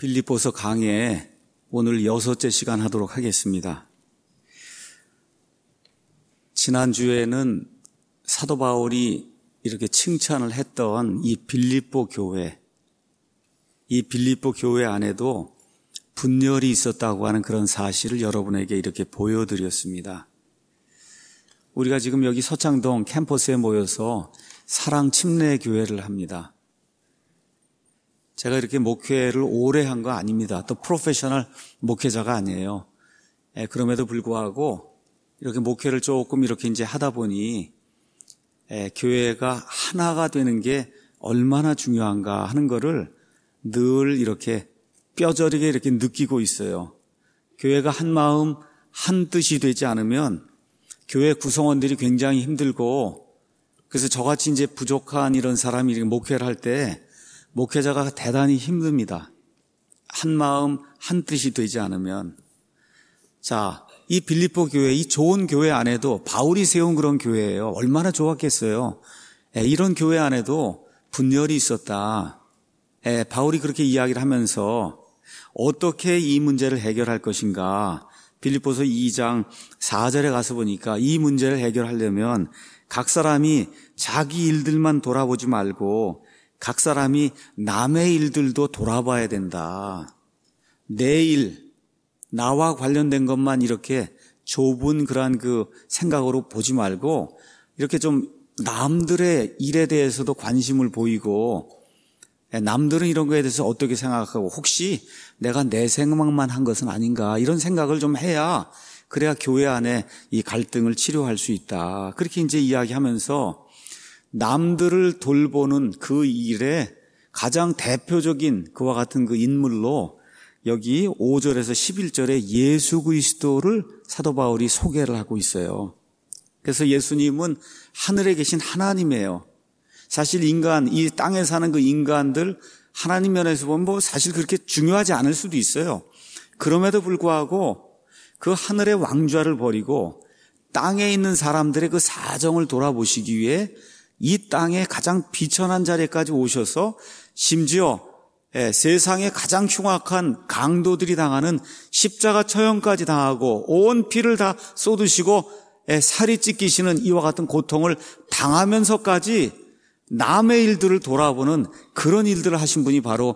빌립보서 강해 오늘 6째 시간 하도록 하겠습니다. 지난주에는 사도 바울이 이렇게 칭찬을 했던 이 빌립보 교회, 이 빌립보 교회 안에도 분열이 있었다고 하는 그런 사실을 여러분에게 이렇게 보여드렸습니다. 우리가 지금 여기 서창동 캠퍼스에 모여서 사랑 침례 교회를 합니다. 제가 이렇게 목회를 오래 한 거 아닙니다. 또 프로페셔널 목회자가 아니에요. 그럼에도 불구하고 이렇게 목회를 조금 이렇게 이제 하다 보니 교회가 하나가 되는 게 얼마나 중요한가 하는 거를 늘 이렇게 뼈저리게 이렇게 느끼고 있어요. 교회가 한 마음 한 뜻이 되지 않으면 교회 구성원들이 굉장히 힘들고, 그래서 저같이 이제 부족한 이런 사람이 이렇게 목회를 할 때 목회자가 대단히 힘듭니다. 한 마음 한 뜻이 되지 않으면. 자, 이 빌립보 교회, 이 좋은 교회 안에도 바울이 세운 그런 교회예요. 얼마나 좋았겠어요. 이런 교회 안에도 분열이 있었다. 바울이 그렇게 이야기를 하면서 어떻게 이 문제를 해결할 것인가. 빌립보서 2장 4절에 가서 보니까 이 문제를 해결하려면 각 사람이 자기 일들만 돌아보지 말고 각 사람이 남의 일들도 돌아봐야 된다. 내 일, 나와 관련된 것만 이렇게 좁은 그러한 그 생각으로 보지 말고 이렇게 좀 남들의 일에 대해서도 관심을 보이고, 남들은 이런 거에 대해서 어떻게 생각하고 혹시 내가 내 생각만 한 것은 아닌가 이런 생각을 좀 해야, 그래야 교회 안에 이 갈등을 치료할 수 있다. 그렇게 이제 이야기하면서 남들을 돌보는 그 일에 가장 대표적인 그와 같은 그 인물로 여기 5절에서 11절에 예수 그리스도를 사도 바울이 소개를 하고 있어요. 그래서 예수님은 하늘에 계신 하나님이에요. 사실 인간, 이 땅에 사는 그 인간들 하나님 면에서 보면 뭐 사실 그렇게 중요하지 않을 수도 있어요. 그럼에도 불구하고 그 하늘의 왕좌를 버리고 땅에 있는 사람들의 그 사정을 돌아보시기 위해 이 땅의 가장 비천한 자리까지 오셔서 심지어 세상의 가장 흉악한 강도들이 당하는 십자가 처형까지 당하고 온 피를 다 쏟으시고 살이 찢기시는 이와 같은 고통을 당하면서까지 남의 일들을 돌아보는 그런 일들을 하신 분이 바로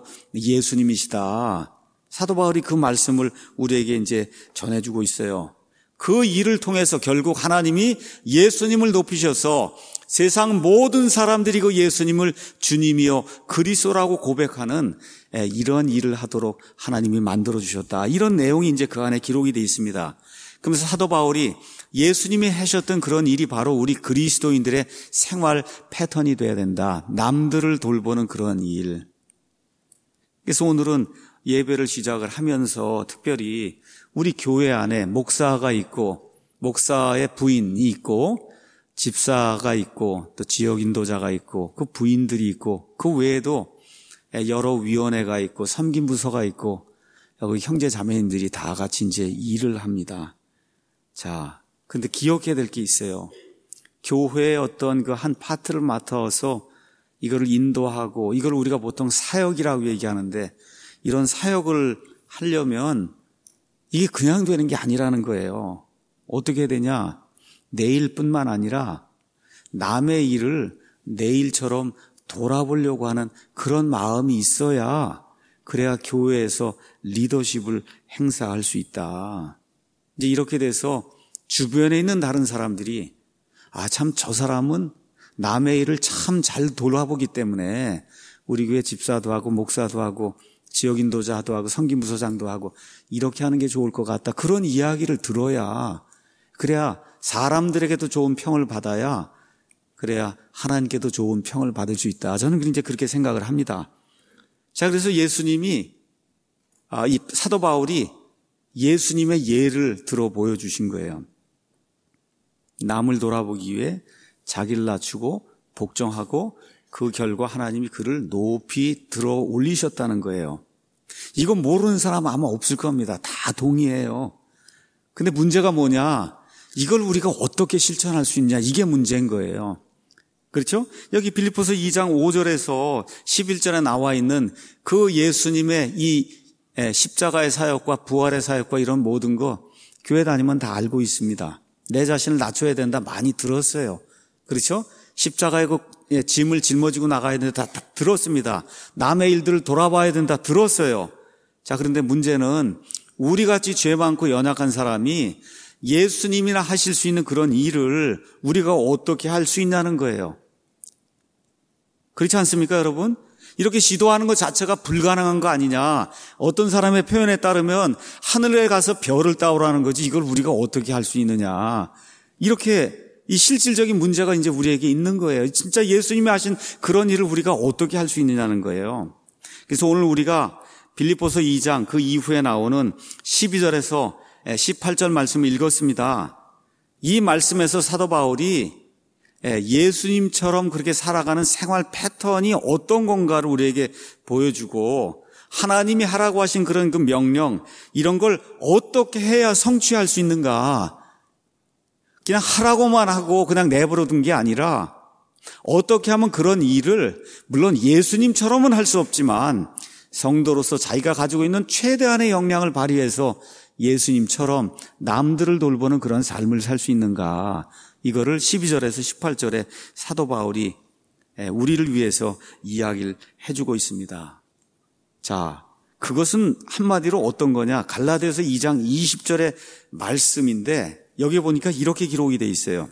예수님이시다. 사도 바울이 그 말씀을 우리에게 이제 전해주고 있어요. 그 일을 통해서 결국 하나님이 예수님을 높이셔서 세상 모든 사람들이 그 예수님을 주님이요 그리스도라고 고백하는 이런 일을 하도록 하나님이 만들어주셨다. 이런 내용이 이제 그 안에 기록이 되어 있습니다. 그러면서 사도 바울이 예수님이 하셨던 그런 일이 바로 우리 그리스도인들의 생활 패턴이 돼야 된다. 남들을 돌보는 그런 일. 그래서 오늘은 예배를 시작을 하면서 특별히 우리 교회 안에 목사가 있고 목사의 부인이 있고 집사가 있고 또 지역 인도자가 있고 그 부인들이 있고 그 외에도 여러 위원회가 있고 섬김부서가 있고 여기 형제 자매님들이 다 같이 이제 일을 합니다. 자, 근데 기억해야 될 게 있어요. 교회의 어떤 그 한 파트를 맡아서 이거를 인도하고 이걸 우리가 보통 사역이라고 얘기하는데, 이런 사역을 하려면 이게 그냥 되는 게 아니라는 거예요. 어떻게 되냐? 내 일뿐만 아니라 남의 일을 내 일처럼 돌아보려고 하는 그런 마음이 있어야, 그래야 교회에서 리더십을 행사할 수 있다. 이제 이렇게 돼서 주변에 있는 다른 사람들이 참 저 사람은 남의 일을 참 잘 돌아보기 때문에 우리 교회 집사도 하고 목사도 하고 지역 인도자도 하고 성김부서장도 하고 이렇게 하는 게 좋을 것 같다. 그런 이야기를 들어야, 그래야 사람들에게도 좋은 평을 받아야, 그래야 하나님께도 좋은 평을 받을 수 있다. 저는 이제 그렇게 생각을 합니다. 자, 그래서 예수님이 이 사도 바울이 예수님의 예를 들어 보여주신 거예요. 남을 돌아보기 위해 자기를 낮추고 복종하고 그 결과 하나님이 그를 높이 들어 올리셨다는 거예요. 이거 모르는 사람 아마 없을 겁니다. 다 동의해요. 근데 문제가 뭐냐? 이걸 우리가 어떻게 실천할 수 있냐? 이게 문제인 거예요. 그렇죠? 여기 빌립보서 2장 5절에서 11절에 나와 있는 그 예수님의 이 십자가의 사역과 부활의 사역과 이런 모든 거 교회 다니면 다 알고 있습니다. 내 자신을 낮춰야 된다 많이 들었어요. 그렇죠? 십자가의 짐을 짊어지고 나가야 된다 다 들었습니다. 남의 일들을 돌아봐야 된다 들었어요. 자, 그런데 문제는 우리같이 죄 많고 연약한 사람이 예수님이나 하실 수 있는 그런 일을 우리가 어떻게 할 수 있냐는 거예요. 그렇지 않습니까, 여러분? 이렇게 시도하는 것 자체가 불가능한 거 아니냐. 어떤 사람의 표현에 따르면 하늘에 가서 별을 따오라는 거지 이걸 우리가 어떻게 할 수 있느냐. 이렇게 이 실질적인 문제가 이제 우리에게 있는 거예요. 진짜 예수님이 하신 그런 일을 우리가 어떻게 할 수 있느냐는 거예요. 그래서 오늘 우리가 빌립보서 2장 그 이후에 나오는 12절에서 18절 말씀을 읽었습니다. 이 말씀에서 사도 바울이 예수님처럼 그렇게 살아가는 생활 패턴이 어떤 건가를 우리에게 보여주고 하나님이 하라고 하신 그런 그 명령 이런 걸 어떻게 해야 성취할 수 있는가. 그냥 하라고만 하고 그냥 내버려둔 게 아니라 어떻게 하면 그런 일을 물론 예수님처럼은 할 수 없지만 성도로서 자기가 가지고 있는 최대한의 역량을 발휘해서 예수님처럼 남들을 돌보는 그런 삶을 살 수 있는가. 이거를 12절에서 18절에 사도 바울이 우리를 위해서 이야기를 해주고 있습니다. 자, 그것은 한마디로 어떤 거냐. 갈라디아서 2장 20절의 말씀인데 여기 보니까 이렇게 기록이 돼 있어요.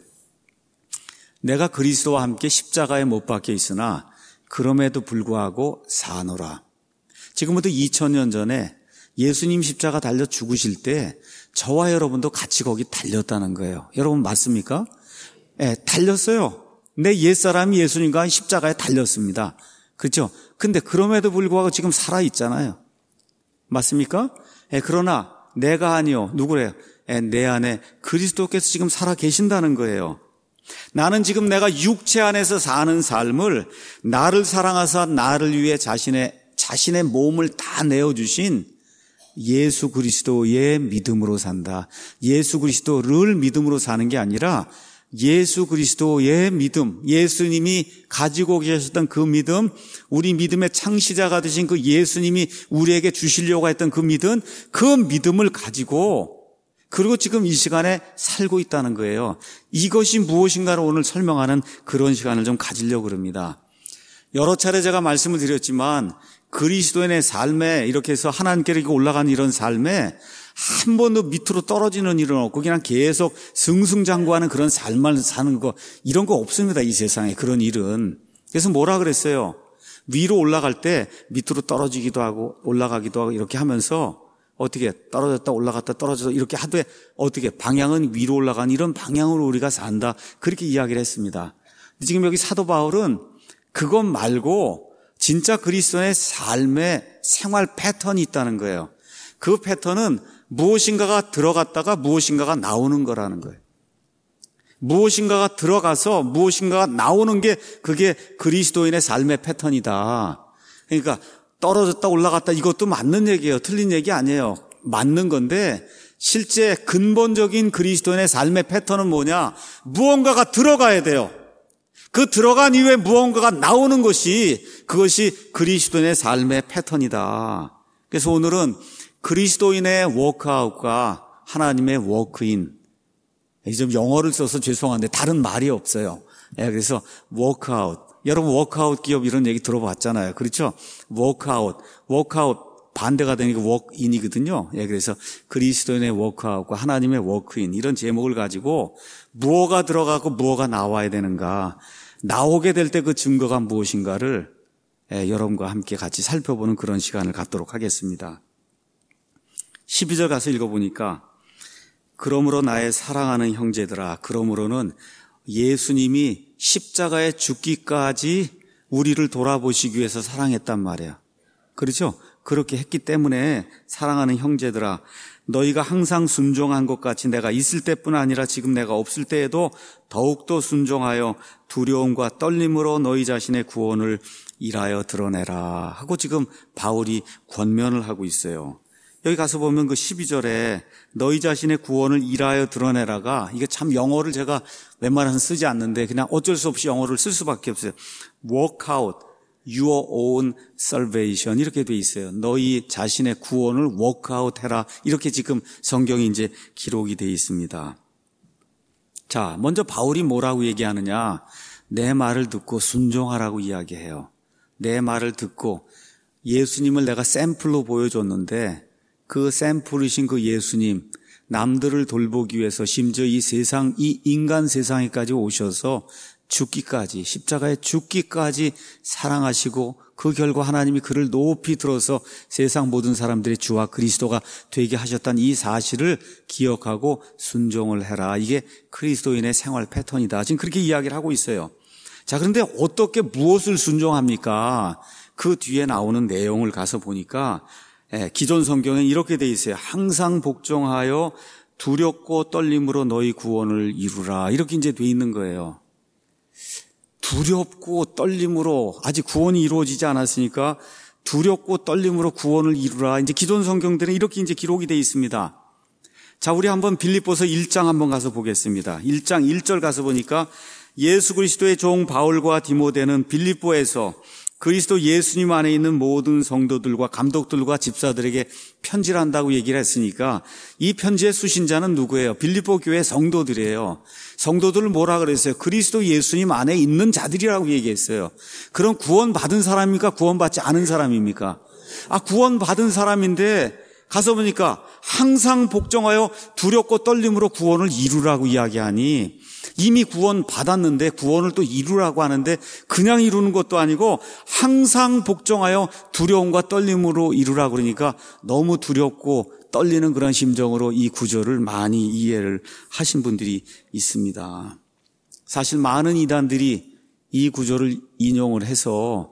내가 그리스도와 함께 십자가에 못 박혀 있으나 그럼에도 불구하고 사노라. 지금부터 2000년 전에 예수님 십자가 달려 죽으실 때 저와 여러분도 같이 거기 달렸다는 거예요. 여러분 맞습니까? 네, 달렸어요. 내 옛사람이 예수님과 십자가에 달렸습니다. 그렇죠? 근데 그럼에도 불구하고 지금 살아있잖아요. 맞습니까? 네, 그러나 내가 아니요. 누구래요? 내 안에 그리스도께서 지금 살아 계신다는 거예요. 나는 지금 내가 육체 안에서 사는 삶을 나를 사랑하사 나를 위해 자신의 몸을 다 내어주신 예수 그리스도의 믿음으로 산다. 예수 그리스도를 믿음으로 사는 게 아니라 예수 그리스도의 믿음, 예수님이 가지고 계셨던 그 믿음, 우리 믿음의 창시자가 되신 그 예수님이 우리에게 주시려고 했던 그 믿음, 그 믿음을 가지고 그리고 지금 이 시간에 살고 있다는 거예요. 이것이 무엇인가를 오늘 설명하는 그런 시간을 좀 가지려고 합니다. 여러 차례 제가 말씀을 드렸지만 그리스도인의 삶에 이렇게 해서 하나님께로 올라가는 이런 삶에 한 번도 밑으로 떨어지는 일은 없고 그냥 계속 승승장구하는 그런 삶을 사는 거 이런 거 없습니다. 이 세상에 그런 일은. 그래서 뭐라 그랬어요? 위로 올라갈 때 밑으로 떨어지기도 하고 올라가기도 하고 이렇게 하면서 어떻게 떨어졌다 올라갔다 떨어졌다 이렇게 하되 어떻게 방향은 위로 올라가는 이런 방향으로 우리가 산다. 그렇게 이야기를 했습니다. 지금 여기 사도 바울은 그것 말고 진짜 그리스도의 삶의 생활 패턴이 있다는 거예요. 그 패턴은 무엇인가가 들어갔다가 무엇인가가 나오는 거라는 거예요. 무엇인가가 들어가서 무엇인가가 나오는 게 그게 그리스도인의 삶의 패턴이다. 그러니까 떨어졌다 올라갔다 이것도 맞는 얘기예요. 틀린 얘기 아니에요. 맞는 건데 실제 근본적인 그리스도인의 삶의 패턴은 뭐냐? 무언가가 들어가야 돼요. 그 들어간 이후에 무언가가 나오는 것이 그것이 그리스도인의 삶의 패턴이다. 그래서 오늘은 그리스도인의 워크아웃과 하나님의 워크인, 좀 영어를 써서 죄송한데 다른 말이 없어요. 그래서 워크아웃. 여러분 워크아웃 기업 이런 얘기 들어봤잖아요. 그렇죠? 워크아웃 반대가 되니까 워크인이거든요. 그래서 그리스도인의 워크아웃과 하나님의 워크인 이런 제목을 가지고 무엇가 들어가고 무엇가 나와야 되는가, 나오게 될 때 그 증거가 무엇인가를 여러분과 함께 같이 살펴보는 그런 시간을 갖도록 하겠습니다. 12절 가서 읽어보니까 그러므로 나의 사랑하는 형제들아, 그러므로는 예수님이 십자가에 죽기까지 우리를 돌아보시기 위해서 사랑했단 말이에요. 그렇죠? 그렇게 했기 때문에 사랑하는 형제들아, 너희가 항상 순종한 것 같이 내가 있을 때뿐 아니라 지금 내가 없을 때에도 더욱더 순종하여 두려움과 떨림으로 너희 자신의 구원을 일하여 드러내라 하고 지금 바울이 권면을 하고 있어요. 여기 가서 보면 그 12절에 너희 자신의 구원을 일하여 드러내라가, 이게 참 영어를 제가 웬만해서는 쓰지 않는데 그냥 어쩔 수 없이 영어를 쓸 수밖에 없어요. work out. your own salvation 이렇게 돼 있어요. 너희 자신의 구원을 워크아웃 해라. 이렇게 지금 성경이 이제 기록이 돼 있습니다. 자, 먼저 바울이 뭐라고 얘기하느냐? 내 말을 듣고 순종하라고 이야기해요. 내 말을 듣고 예수님을 내가 샘플로 보여줬는데 그 샘플이신 그 예수님, 남들을 돌보기 위해서 심지어 이 세상, 이 인간 세상에까지 오셔서 죽기까지, 십자가에 죽기까지 사랑하시고 그 결과 하나님이 그를 높이 들어서 세상 모든 사람들의 주와 그리스도가 되게 하셨다는 이 사실을 기억하고 순종을 해라. 이게 그리스도인의 생활 패턴이다. 지금 그렇게 이야기를 하고 있어요. 자, 그런데 어떻게 무엇을 순종합니까? 그 뒤에 나오는 내용을 가서 보니까 기존 성경에 이렇게 돼 있어요. 항상 복종하여 두렵고 떨림으로 너희 구원을 이루라. 이렇게 이제 돼 있는 거예요. 두렵고 떨림으로 아직 구원이 이루어지지 않았으니까 두렵고 떨림으로 구원을 이루라. 이제 기존 성경들은 이렇게 이제 기록이 돼 있습니다. 자, 우리 한번 빌립보서 1장 한번 가서 보겠습니다. 1장 1절 가서 보니까 예수 그리스도의 종 바울과 디모데는 빌립보에서 그리스도 예수님 안에 있는 모든 성도들과 감독들과 집사들에게 편지를 한다고 얘기를 했으니까 이 편지의 수신자는 누구예요? 빌립보 교회 성도들이에요. 성도들을 뭐라 그랬어요? 그리스도 예수님 안에 있는 자들이라고 얘기했어요. 그럼 구원받은 사람입니까? 구원받지 않은 사람입니까? 구원받은 사람인데 가서 보니까 항상 복종하여 두렵고 떨림으로 구원을 이루라고 이야기하니 이미 구원 받았는데 구원을 또 이루라고 하는데 그냥 이루는 것도 아니고 항상 복종하여 두려움과 떨림으로 이루라고 그러니까 너무 두렵고 떨리는 그런 심정으로 이 구절을 많이 이해를 하신 분들이 있습니다. 사실 많은 이단들이 이 구절을 인용을 해서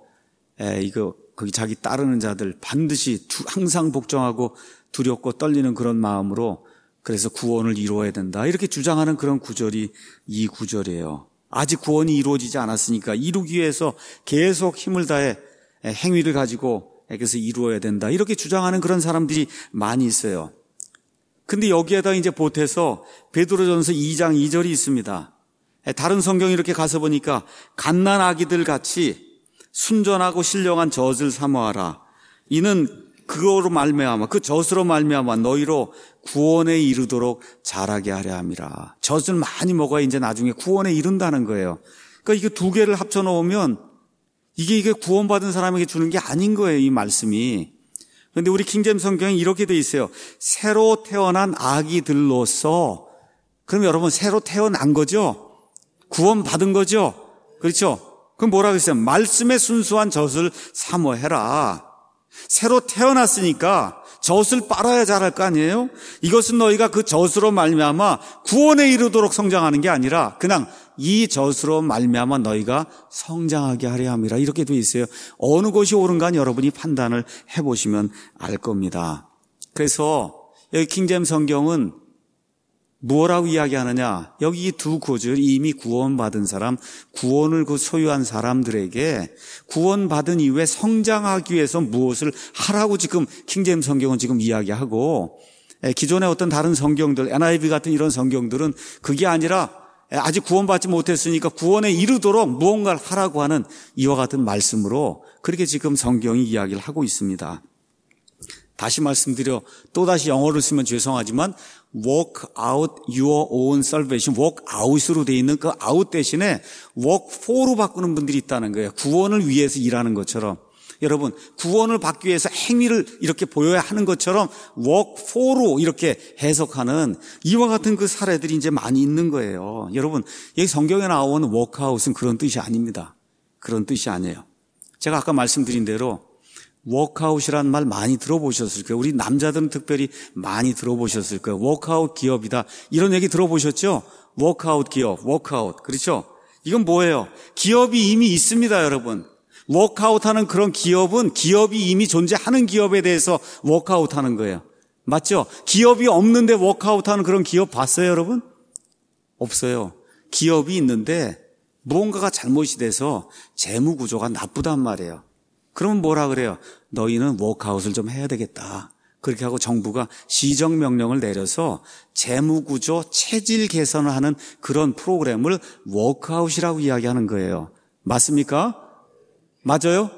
거기 자기 따르는 자들 반드시 항상 복종하고 두렵고 떨리는 그런 마음으로 그래서 구원을 이루어야 된다. 이렇게 주장하는 그런 구절이 이 구절이에요. 아직 구원이 이루어지지 않았으니까 이루기 위해서 계속 힘을 다해 행위를 가지고 그래서 이루어야 된다. 이렇게 주장하는 그런 사람들이 많이 있어요. 근데 여기에다 이제 보태서 베드로전서 2장 2절이 있습니다. 다른 성경이 이렇게 가서 보니까 갓난 아기들 같이 순전하고 신령한 젖을 사모하라. 이는 그거로 말미암아 그 젖으로 말미암아 너희로 구원에 이르도록 자라게 하려 함이라. 젖을 많이 먹어야 이제 나중에 구원에 이른다는 거예요. 그러니까 이게 두 개를 합쳐 놓으면 이게 구원받은 사람에게 주는 게 아닌 거예요, 이 말씀이. 그런데 우리 킹제임스 성경에 이렇게 돼 있어요. 새로 태어난 아기들로서. 그럼 여러분 새로 태어난 거죠? 구원받은 거죠? 그렇죠? 그럼 뭐라고 했어요? 말씀의 순수한 젖을 사모해라. 새로 태어났으니까 젖을 빨아야 자랄 거 아니에요? 이것은 너희가 그 젖으로 말미암아 구원에 이르도록 성장하는 게 아니라 그냥 이 젖으로 말미암아 너희가 성장하게 하려 함이라. 이렇게 돼 있어요. 어느 것이 옳은가 여러분이 판단을 해보시면 알 겁니다. 그래서 여기 킹제임스 성경은 뭐라고 이야기하느냐? 여기 이 두 구절 이미 구원받은 사람, 구원을 소유한 사람들에게 구원받은 이후에 성장하기 위해서 무엇을 하라고 지금 킹제임스 성경은 지금 이야기하고 기존의 어떤 다른 성경들, NIV 같은 이런 성경들은 그게 아니라 아직 구원받지 못했으니까 구원에 이르도록 무언가를 하라고 하는 이와 같은 말씀으로 그렇게 지금 성경이 이야기를 하고 있습니다. 다시 말씀드려 또다시 영어를 쓰면 죄송하지만 work out your own salvation, work out으로 되어 있는 그 out 대신에 work for로 바꾸는 분들이 있다는 거예요. 구원을 위해서 일하는 것처럼. 여러분 구원을 받기 위해서 행위를 이렇게 보여야 하는 것처럼 work for로 이렇게 해석하는 이와 같은 그 사례들이 이제 많이 있는 거예요. 여러분 여기 성경에 나오는 work out은 그런 뜻이 아닙니다. 그런 뜻이 아니에요. 제가 아까 말씀드린 대로 워크아웃이라는 말 많이 들어보셨을 거예요. 우리 남자들은 특별히 많이 들어보셨을 거예요. 워크아웃 기업이다. 이런 얘기 들어보셨죠? 워크아웃 기업, 워크아웃. 그렇죠? 이건 뭐예요? 기업이 이미 있습니다, 여러분. 워크아웃하는 그런 기업은 기업이 이미 존재하는 기업에 대해서 워크아웃하는 거예요. 맞죠? 기업이 없는데 워크아웃하는 그런 기업 봤어요, 여러분? 없어요. 기업이 있는데 무언가가 잘못이 돼서 재무 구조가 나쁘단 말이에요. 그러면 뭐라 그래요? 너희는 워크아웃을 좀 해야 되겠다. 그렇게 하고 정부가 시정명령을 내려서 재무구조 체질 개선을 하는 그런 프로그램을 워크아웃이라고 이야기하는 거예요. 맞습니까? 맞아요?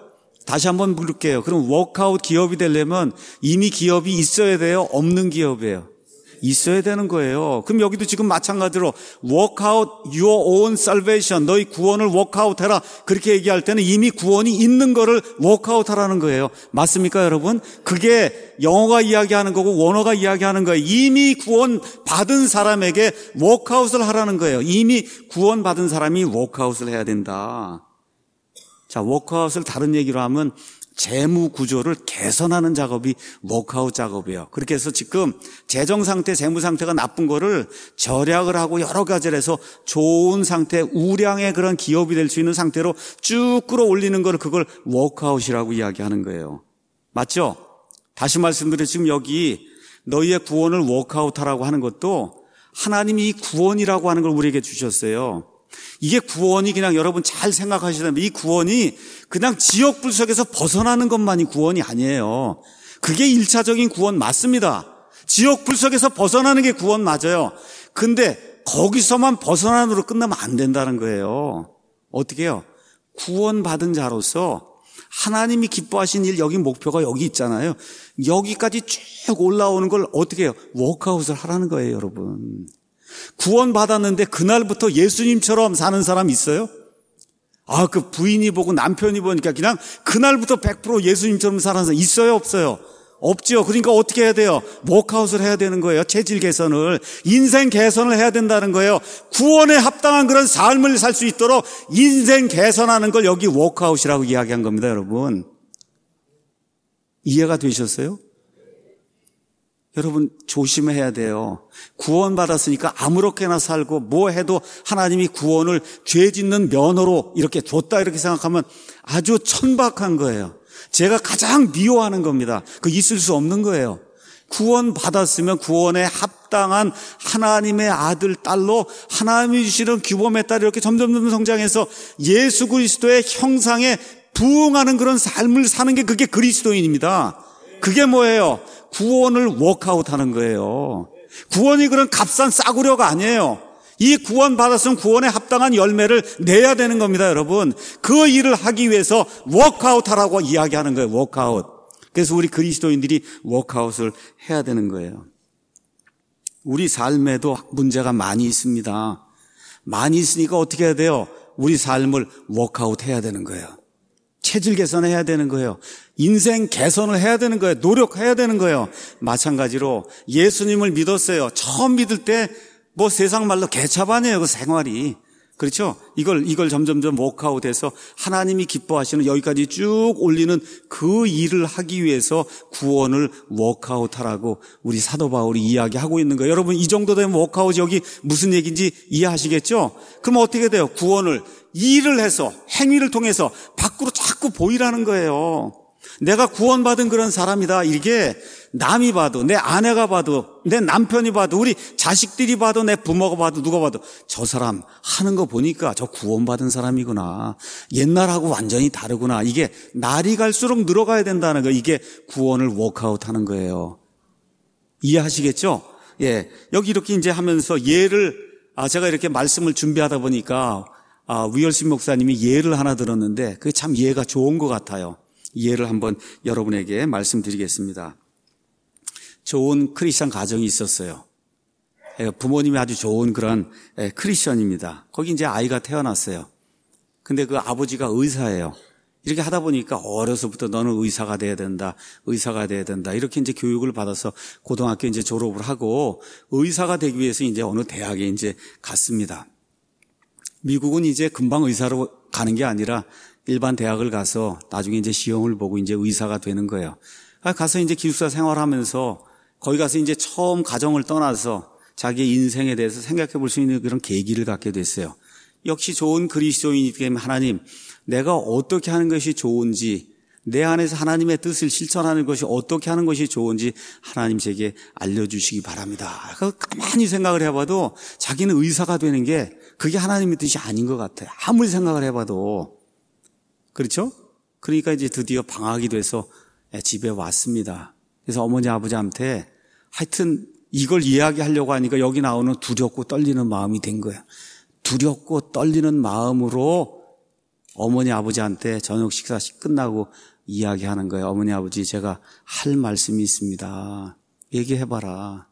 다시 한번 물을게요. 그럼 워크아웃 기업이 되려면 이미 기업이 있어야 돼요? 없는 기업이에요? 있어야 되는 거예요. 그럼 여기도 지금 마찬가지로 work out your own salvation, 너희 구원을 work out 해라, 그렇게 얘기할 때는 이미 구원이 있는 거를 work out 하라는 거예요. 맞습니까, 여러분? 그게 영어가 이야기하는 거고 원어가 이야기하는 거예요. 이미 구원 받은 사람에게 work out을 하라는 거예요. 이미 구원 받은 사람이 work out을 해야 된다. 자, work out을 다른 얘기로 하면 재무 구조를 개선하는 작업이 워크아웃 작업이에요. 그렇게 해서 지금 재정 상태, 재무 상태가 나쁜 거를 절약을 하고 여러 가지를 해서 좋은 상태, 우량의 그런 기업이 될 수 있는 상태로 쭉 끌어올리는 거를 그걸 워크아웃이라고 이야기하는 거예요. 맞죠? 다시 말씀드려 지금 여기 너희의 구원을 워크아웃하라고 하는 것도 하나님이 이 구원이라고 하는 걸 우리에게 주셨어요. 이게 구원이 그냥 여러분 잘 생각하시다면 이 구원이 그냥 지역불 속에서 벗어나는 것만이 구원이 아니에요. 그게 1차적인 구원 맞습니다. 지역불 속에서 벗어나는 게 구원 맞아요. 근데 거기서만 벗어나는 으로 끝나면 안 된다는 거예요. 어떻게 해요? 구원받은 자로서 하나님이 기뻐하신 일, 여기 목표가 여기 있잖아요. 여기까지 쭉 올라오는 걸 어떻게 해요? 워크아웃을 하라는 거예요, 여러분. 구원받았는데 그날부터 예수님처럼 사는 사람 있어요? 그 부인이 보고 남편이 보니까 그냥 그날부터 100% 예수님처럼 사는 사람 있어요, 없어요? 없죠. 그러니까 어떻게 해야 돼요? 워크아웃을 해야 되는 거예요. 체질 개선을, 인생 개선을 해야 된다는 거예요. 구원에 합당한 그런 삶을 살 수 있도록 인생 개선하는 걸 여기 워크아웃이라고 이야기한 겁니다, 여러분. 이해가 되셨어요? 여러분 조심해야 돼요. 구원받았으니까 아무렇게나 살고 뭐 해도 하나님이 구원을 죄 짓는 면허로 이렇게 줬다 이렇게 생각하면 아주 천박한 거예요. 제가 가장 미워하는 겁니다. 그 있을 수 없는 거예요. 구원받았으면 구원에 합당한 하나님의 아들, 딸로 하나님이 주시는 규범의 딸 이렇게 점점 성장해서 예수 그리스도의 형상에 부응하는 그런 삶을 사는 게 그게 그리스도인입니다. 그게 뭐예요? 구원을 워크아웃하는 거예요. 구원이 그런 값싼 싸구려가 아니에요. 이 구원 받았으면 구원에 합당한 열매를 내야 되는 겁니다, 여러분. 그 일을 하기 위해서 워크아웃하라고 이야기하는 거예요, 워크아웃. 그래서 우리 그리스도인들이 워크아웃을 해야 되는 거예요. 우리 삶에도 문제가 많이 있습니다. 많이 있으니까 어떻게 해야 돼요? 우리 삶을 워크아웃 해야 되는 거예요. 체질 개선을 해야 되는 거예요. 인생 개선을 해야 되는 거예요. 노력해야 되는 거예요. 마찬가지로 예수님을 믿었어요. 처음 믿을 때 뭐 세상 말로 개차반이에요. 그 생활이. 그렇죠? 이걸 점점점 워크아웃해서 하나님이 기뻐하시는 여기까지 쭉 올리는 그 일을 하기 위해서 구원을 워크아웃하라고 우리 사도 바울이 이야기하고 있는 거예요. 여러분 이 정도 되면 워크아웃 여기 무슨 얘기인지 이해하시겠죠? 그럼 어떻게 돼요? 구원을 일을 해서 행위를 통해서 밖으로 자꾸 보이라는 거예요. 내가 구원받은 그런 사람이다. 이게 남이 봐도, 내 아내가 봐도, 내 남편이 봐도, 우리 자식들이 봐도, 내 부모가 봐도, 누가 봐도 저 사람 하는 거 보니까 저 구원받은 사람이구나. 옛날하고 완전히 다르구나. 이게 날이 갈수록 늘어가야 된다는 거. 이게 구원을 워크아웃하는 거예요. 이해하시겠죠? 예, 여기 이렇게 이제 하면서 예를 제가 이렇게 말씀을 준비하다 보니까 위얼신 목사님이 예를 하나 들었는데 그게 참 예가 좋은 것 같아요. 예를 한번 여러분에게 말씀드리겠습니다. 좋은 크리스천 가정이 있었어요. 부모님이 아주 좋은 그런 크리스천입니다. 거기 이제 아이가 태어났어요. 근데 그 아버지가 의사예요. 이렇게 하다 보니까 어려서부터 너는 의사가 돼야 된다. 의사가 돼야 된다. 이렇게 이제 교육을 받아서 고등학교 이제 졸업을 하고 의사가 되기 위해서 이제 어느 대학에 이제 갔습니다. 미국은 이제 금방 의사로 가는 게 아니라 일반 대학을 가서 나중에 이제 시험을 보고 이제 의사가 되는 거예요. 가서 이제 기숙사 생활하면서 거기 가서 이제 처음 가정을 떠나서 자기의 인생에 대해서 생각해 볼 수 있는 그런 계기를 갖게 됐어요. 역시 좋은 그리스도인이기 때문에 하나님, 내가 어떻게 하는 것이 좋은지, 내 안에서 하나님의 뜻을 실천하는 것이 어떻게 하는 것이 좋은지 하나님 제게 알려주시기 바랍니다. 가만히 생각을 해봐도 자기는 의사가 되는 게 그게 하나님의 뜻이 아닌 것 같아요. 아무리 생각을 해봐도. 그렇죠? 그러니까 이제 드디어 방학이 돼서 집에 왔습니다. 그래서 어머니 아버지한테 하여튼 이걸 이야기하려고 하니까 여기 나오는 두렵고 떨리는 마음이 된 거예요. 두렵고 떨리는 마음으로 어머니 아버지한테 저녁 식사 끝나고 이야기하는 거예요. 어머니, 아버지, 제가 할 말씀이 있습니다. 얘기해봐라.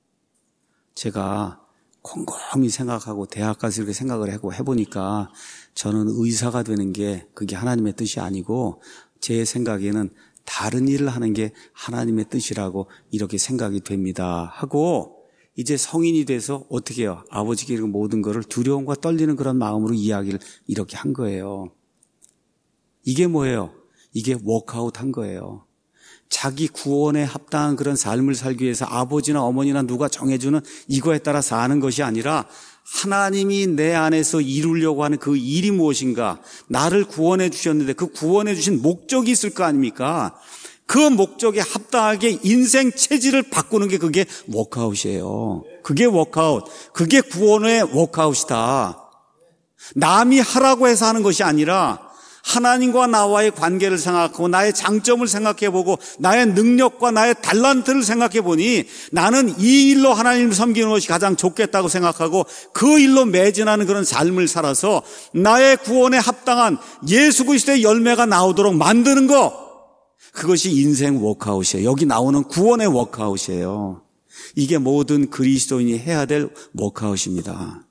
제가 곰곰이 생각하고 대학 가서 이렇게 생각을 하고 해보니까 저는 의사가 되는 게 그게 하나님의 뜻이 아니고 제 생각에는 다른 일을 하는 게 하나님의 뜻이라고 이렇게 생각이 됩니다. 하고 이제 성인이 돼서 어떻게 해요? 아버지께 모든 것을 두려움과 떨리는 그런 마음으로 이야기를 이렇게 한 거예요. 이게 뭐예요? 이게 워크아웃 한 거예요. 자기 구원에 합당한 그런 삶을 살기 위해서 아버지나 어머니나 누가 정해주는 이거에 따라 사는 것이 아니라 하나님이 내 안에서 이루려고 하는 그 일이 무엇인가, 나를 구원해 주셨는데 그 구원해 주신 목적이 있을 거 아닙니까? 그 목적에 합당하게 인생 체질을 바꾸는 게 그게 워크아웃이에요. 그게 워크아웃, 그게 구원의 워크아웃이다. 남이 하라고 해서 하는 것이 아니라 하나님과 나와의 관계를 생각하고 나의 장점을 생각해보고 나의 능력과 나의 달란트를 생각해보니 나는 이 일로 하나님을 섬기는 것이 가장 좋겠다고 생각하고 그 일로 매진하는 그런 삶을 살아서 나의 구원에 합당한 예수 그리스도의 열매가 나오도록 만드는 것, 그것이 인생 워크아웃이에요. 여기 나오는 구원의 워크아웃이에요. 이게 모든 그리스도인이 해야 될 워크아웃입니다.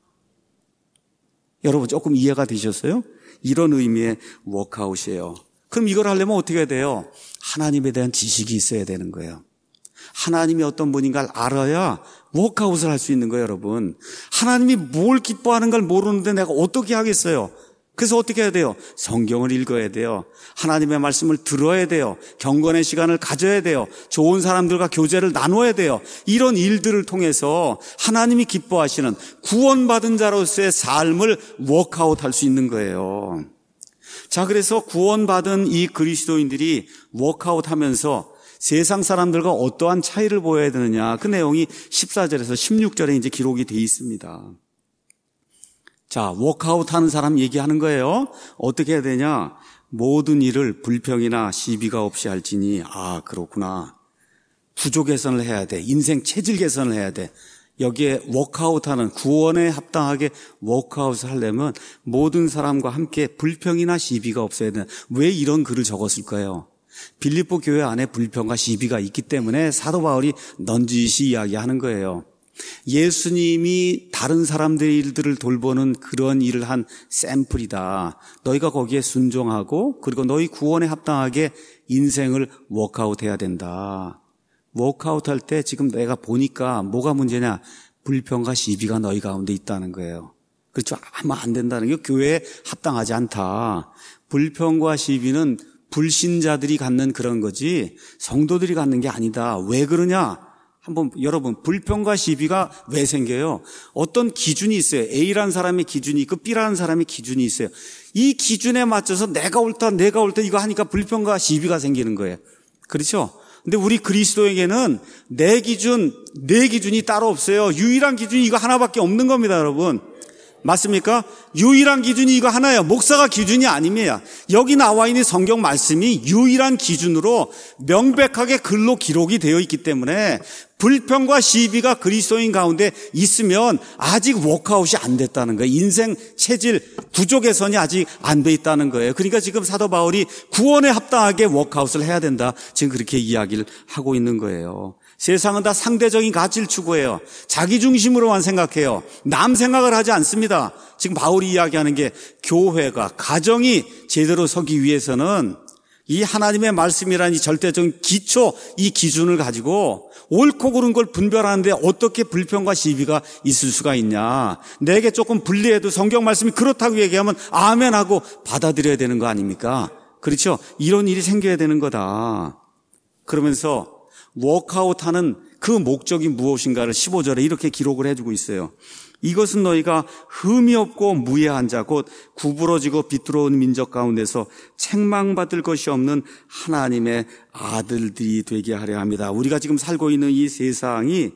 여러분 조금 이해가 되셨어요? 이런 의미의 워크아웃이에요. 그럼 이걸 하려면 어떻게 해야 돼요? 하나님에 대한 지식이 있어야 되는 거예요. 하나님이 어떤 분인가를 알아야 워크아웃을 할 수 있는 거예요, 여러분. 하나님이 뭘 기뻐하는 걸 모르는데 내가 어떻게 하겠어요? 그래서 어떻게 해야 돼요? 성경을 읽어야 돼요. 하나님의 말씀을 들어야 돼요. 경건의 시간을 가져야 돼요. 좋은 사람들과 교제를 나눠야 돼요. 이런 일들을 통해서 하나님이 기뻐하시는 구원받은 자로서의 삶을 워크아웃 할 수 있는 거예요. 자, 그래서 구원받은 이 그리스도인들이 워크아웃 하면서 세상 사람들과 어떠한 차이를 보여야 되느냐, 그 내용이 14절에서 16절에 이제 기록이 되어 있습니다. 자, 워크아웃 하는 사람 얘기하는 거예요. 어떻게 해야 되냐? 모든 일을 불평이나 시비가 없이 할지니, 아, 그렇구나. 구조 개선을 해야 돼. 인생 체질 개선을 해야 돼. 여기에 워크아웃 하는, 구원에 합당하게 워크아웃을 하려면 모든 사람과 함께 불평이나 시비가 없어야 돼. 왜 이런 글을 적었을까요? 빌립보 교회 안에 불평과 시비가 있기 때문에 사도 바울이 넌지시 이야기하는 거예요. 예수님이 다른 사람들의 일들을 돌보는 그런 일을 한 샘플이다. 너희가 거기에 순종하고 그리고 너희 구원에 합당하게 인생을 워크아웃해야 된다. 워크아웃 할 때 지금 내가 보니까 뭐가 문제냐? 불평과 시비가 너희 가운데 있다는 거예요. 그렇죠? 아마 안 된다는 게 교회에 합당하지 않다. 불평과 시비는 불신자들이 갖는 그런 거지 성도들이 갖는 게 아니다. 왜 그러냐? 한번 여러분, 불평과 시비가 왜 생겨요? 어떤 기준이 있어요. A라는 사람의 기준이 있고 B라는 사람의 기준이 있어요. 이 기준에 맞춰서 내가 옳다 이거 하니까 불평과 시비가 생기는 거예요. 그렇죠? 근데 우리 그리스도에게는 내 기준이 따로 없어요. 유일한 기준이 이거 하나밖에 없는 겁니다, 여러분. 맞습니까? 유일한 기준이 이거 하나예요. 목사가 기준이 아닙니다. 여기 나와 있는 성경 말씀이 유일한 기준으로 명백하게 글로 기록이 되어 있기 때문에 불평과 시비가 그리스도인 가운데 있으면 아직 워크아웃이 안 됐다는 거예요. 인생 체질 구조 개선이 아직 안 돼 있다는 거예요. 그러니까 지금 사도 바울이 구원에 합당하게 워크아웃을 해야 된다. 지금 그렇게 이야기를 하고 있는 거예요. 세상은 다 상대적인 가치를 추구해요. 자기 중심으로만 생각해요. 남 생각을 하지 않습니다. 지금 바울이 이야기하는 게 교회가, 가정이 제대로 서기 위해서는 이 하나님의 말씀이라는 이 절대적인 기초, 이 기준을 가지고 옳고 그른 걸 분별하는데 어떻게 불평과 시비가 있을 수가 있냐. 내게 조금 불리해도 성경 말씀이 그렇다고 얘기하면 아멘하고 받아들여야 되는 거 아닙니까? 그렇죠? 이런 일이 생겨야 되는 거다. 그러면서 워크아웃하는 그 목적이 무엇인가를 15절에 이렇게 기록을 해주고 있어요. 이것은 너희가 흠이 없고 무해한 자 곧 구부러지고 비뚤어진 민족 가운데서 책망받을 것이 없는 하나님의 아들들이 되게 하려 합니다. 우리가 지금 살고 있는 이 세상이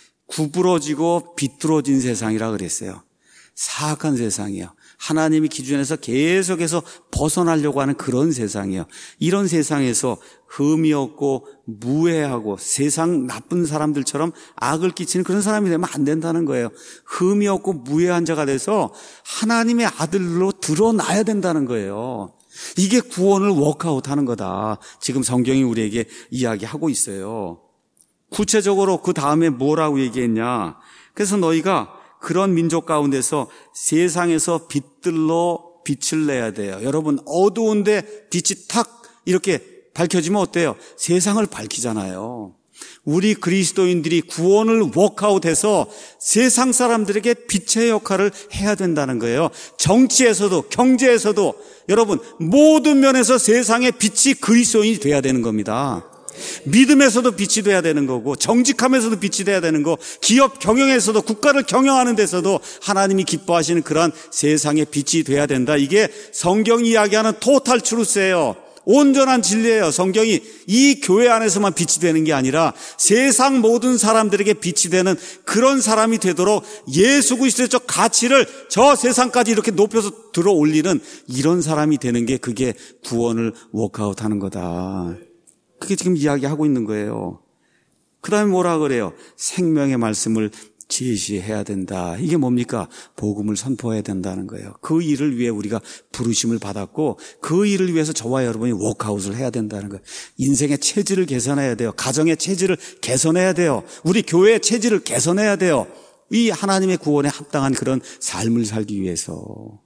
구부러지고 비뚤어진 세상이라 그랬어요. 사악한 세상이에요. 하나님의 기준에서 계속해서 벗어나려고 하는 그런 세상이에요. 이런 세상에서 흠이 없고 무해하고 세상 나쁜 사람들처럼 악을 끼치는 그런 사람이 되면 안 된다는 거예요. 흠이 없고 무해한 자가 돼서 하나님의 아들로 드러나야 된다는 거예요. 이게 구원을 워크아웃 하는 거다. 지금 성경이 우리에게 이야기하고 있어요. 구체적으로 그 다음에 뭐라고 얘기했냐. 그래서 너희가 그런 민족 가운데서 세상에서 빛들로 빛을 내야 돼요. 여러분, 어두운데 빛이 탁 이렇게 밝혀지면 어때요? 세상을 밝히잖아요. 우리 그리스도인들이 구원을 워크아웃해서 세상 사람들에게 빛의 역할을 해야 된다는 거예요. 정치에서도 경제에서도 여러분 모든 면에서 세상의 빛이 그리스도인이 돼야 되는 겁니다. 믿음에서도 빛이 돼야 되는 거고 정직함에서도 빛이 돼야 되는 거, 기업 경영에서도 국가를 경영하는 데서도 하나님이 기뻐하시는 그러한 세상의 빛이 돼야 된다. 이게 성경이 이야기하는 토탈 트루스예요. 온전한 진리예요. 성경이 이 교회 안에서만 빛이 되는 게 아니라 세상 모든 사람들에게 빛이 되는 그런 사람이 되도록 예수 그리스도의 저 가치를 저 세상까지 이렇게 높여서 들어 올리는 이런 사람이 되는 게 그게 구원을 워크아웃하는 거다. 그게 지금 이야기하고 있는 거예요. 그 다음에 뭐라 그래요? 생명의 말씀을 제시해야 된다. 이게 뭡니까? 복음을 선포해야 된다는 거예요. 그 일을 위해 우리가 부르심을 받았고 그 일을 위해서 저와 여러분이 워크아웃을 해야 된다는 거예요. 인생의 체질을 개선해야 돼요. 가정의 체질을 개선해야 돼요. 우리 교회의 체질을 개선해야 돼요. 이 하나님의 구원에 합당한 그런 삶을 살기 위해서.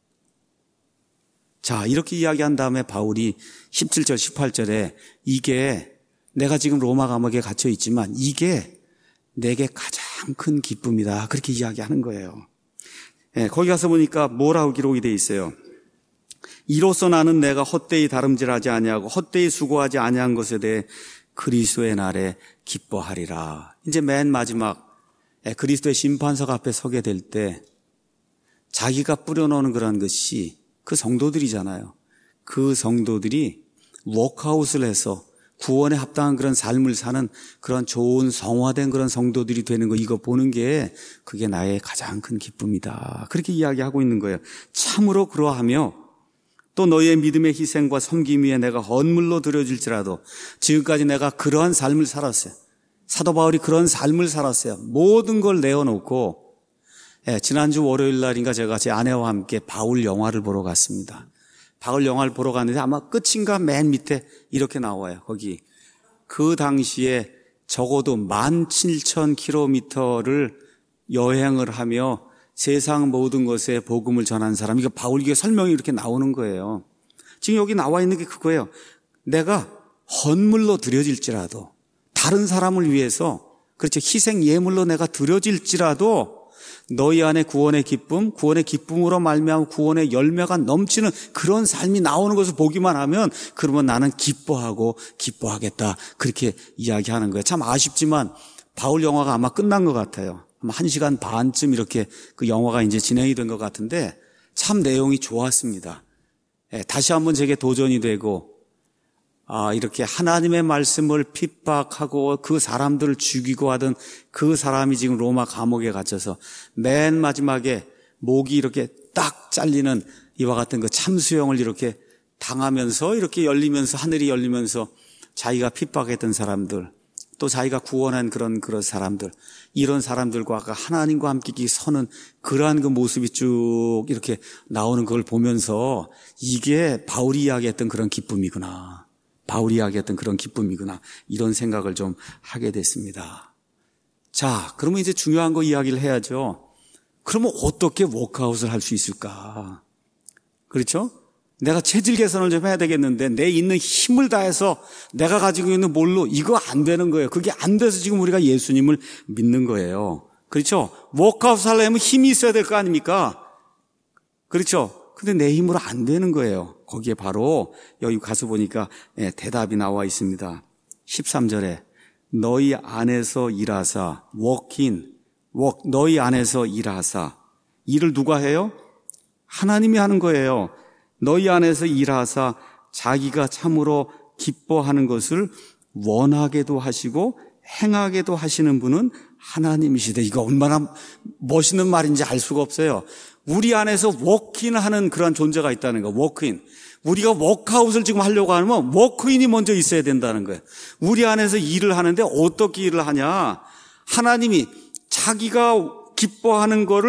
자, 이렇게 이야기한 다음에 바울이 17절 18절에 이게 내가 지금 로마 감옥에 갇혀 있지만 이게 내게 가장 큰 기쁨이다. 그렇게 이야기하는 거예요. 예, 거기 가서 보니까 뭐라고 기록이 되어 있어요. 이로써 나는 내가 헛되이 다름질하지 아니하고 헛되이 수고하지 아니한 것에 대해 그리스도의 날에 기뻐하리라. 이제 맨 마지막 그리스도의 심판석 앞에 서게 될 때 자기가 뿌려놓은 그런 것이 그 성도들이잖아요. 그 성도들이 워크아웃을 해서 구원에 합당한 그런 삶을 사는 그런 좋은 성화된 그런 성도들이 되는 거, 이거 보는 게 그게 나의 가장 큰 기쁨이다. 그렇게 이야기하고 있는 거예요. 참으로 그러하며 또 너희의 믿음의 희생과 섬김 위에 내가 헌물로 드려질지라도 지금까지 내가 그러한 삶을 살았어요. 사도 바울이 그런 삶을 살았어요. 모든 걸 내어놓고 지난주 월요일 날인가 제가 제 아내와 함께 바울 영화를 보러 갔습니다. 바울 영화를 보러 갔는데 아마 끝인가 맨 밑에 이렇게 나와요. 거기 그 당시에 적어도 17,000km를 여행을 하며 세상 모든 것에 복음을 전한 사람, 이거 바울에게 설명이 이렇게 나오는 거예요. 지금 여기 나와 있는 게 그거예요. 내가 헌물로 드려질지라도 다른 사람을 위해서, 그렇죠, 희생 예물로 내가 드려질지라도 너희 안에 구원의 기쁨, 구원의 기쁨으로 말미암아 구원의 열매가 넘치는 그런 삶이 나오는 것을 보기만 하면 그러면 나는 기뻐하고 기뻐하겠다. 그렇게 이야기하는 거예요. 참 아쉽지만 바울 영화가 아마 끝난 것 같아요. 아마 1시간 반쯤 이렇게 그 영화가 이제 진행이 된 것 같은데 참 내용이 좋았습니다. 다시 한번 제게 도전이 되고 이렇게 하나님의 말씀을 핍박하고 그 사람들을 죽이고 하던 그 사람이 지금 로마 감옥에 갇혀서 맨 마지막에 목이 이렇게 딱 잘리는 이와 같은 그 참수형을 이렇게 당하면서 이렇게 열리면서 하늘이 열리면서 자기가 핍박했던 사람들, 또 자기가 구원한 그런 사람들, 이런 사람들과 하나님과 함께 서는 그러한 그 모습이 쭉 이렇게 나오는 걸 보면서 이게 바울이 이야기했던 그런 기쁨이구나. 바울이 이야기했던 그런 기쁨이구나. 이런 생각을 좀 하게 됐습니다. 자, 그러면 이제 중요한 거 이야기를 해야죠. 그러면 어떻게 워크아웃을 할 수 있을까? 그렇죠? 내가 체질 개선을 좀 해야 되겠는데 내 있는 힘을 다해서 내가 가지고 있는 뭘로 이거 안 되는 거예요. 그게 안 돼서 지금 우리가 예수님을 믿는 거예요. 그렇죠? 워크아웃 하려면 힘이 있어야 될 거 아닙니까? 그렇죠? 근데 내 힘으로 안 되는 거예요. 거기에 바로 여기 가서 보니까 대답이 나와 있습니다. 13절에 너희 안에서 일하사 너희 안에서 일하사, 일을 누가 해요? 하나님이 하는 거예요. 너희 안에서 일하사 자기가 참으로 기뻐하는 것을 원하게도 하시고 행하게도 하시는 분은 하나님이시다. 이거 얼마나 멋있는 말인지 알 수가 없어요. 우리 안에서 워크인하는 그런 존재가 있다는 거예요. 워크인. 우리가 워크아웃을 지금 하려고 하면 워크인이 먼저 있어야 된다는 거예요. 우리 안에서 일을 하는데 어떻게 일을 하냐? 하나님이 자기가 기뻐하는 거를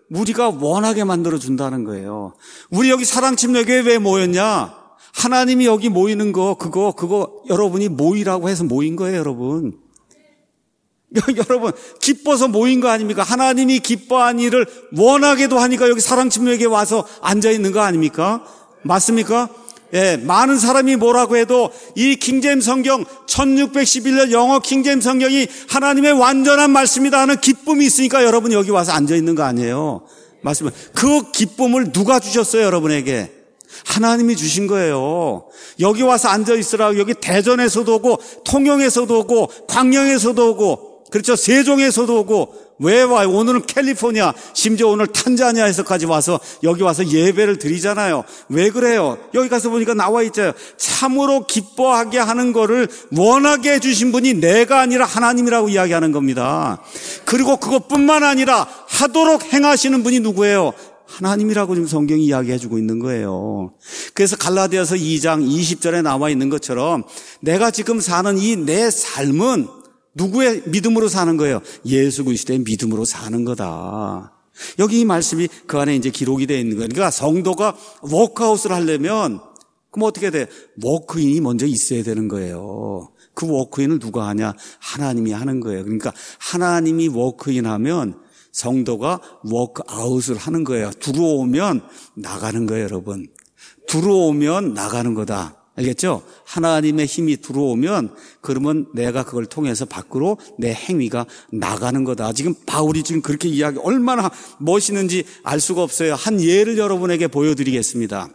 우리가 원하게 만들어준다는 거예요. 우리 여기 사랑침례교회 왜 모였냐? 하나님이 여기 모이는 거, 그거 여러분이 모이라고 해서 모인 거예요, 여러분. 여러분, 기뻐서 모인 거 아닙니까? 하나님이 기뻐한 일을 원하게도 하니까 여기 사랑침례교회 와서 앉아있는 거 아닙니까? 맞습니까? 예, 많은 사람이 뭐라고 해도 이 킹제임스 성경 1611년 영어 킹제임스 성경이 하나님의 완전한 말씀이다 하는 기쁨이 있으니까 여러분이 여기 와서 앉아있는 거 아니에요? 맞습니다. 그 기쁨을 누가 주셨어요, 여러분에게? 하나님이 주신 거예요. 여기 와서 앉아있으라고. 여기 대전에서도 오고 통영에서도 오고 광명에서도 오고 그렇죠. 세종에서도 오고. 왜 와요? 오늘은 캘리포니아, 심지어 오늘 탄자니아에서까지 와서 여기 와서 예배를 드리잖아요. 왜 그래요? 여기 가서 보니까 나와 있잖아요. 참으로 기뻐하게 하는 거를 원하게 해주신 분이 내가 아니라 하나님이라고 이야기하는 겁니다. 그리고 그것뿐만 아니라 하도록 행하시는 분이 누구예요? 하나님이라고 지금 성경이 이야기해주고 있는 거예요. 그래서 갈라디아서 2장 20절에 나와 있는 것처럼 내가 지금 사는 이 내 삶은 누구의 믿음으로 사는 거예요? 예수 그리스도의 믿음으로 사는 거다. 여기 이 말씀이 그 안에 이제 기록이 되어 있는 거예요. 그러니까 성도가 워크아웃을 하려면 그럼 어떻게 돼? 워크인이 먼저 있어야 되는 거예요. 그 워크인을 누가 하냐? 하나님이 하는 거예요. 그러니까 하나님이 워크인 하면 성도가 워크아웃을 하는 거예요. 들어오면 나가는 거예요, 여러분. 들어오면 나가는 거다. 알겠죠? 하나님의 힘이 들어오면 그러면 내가 그걸 통해서 밖으로 내 행위가 나가는 거다. 지금 바울이 지금 그렇게 이야기 얼마나 멋있는지 알 수가 없어요. 한 예를 여러분에게 보여드리겠습니다.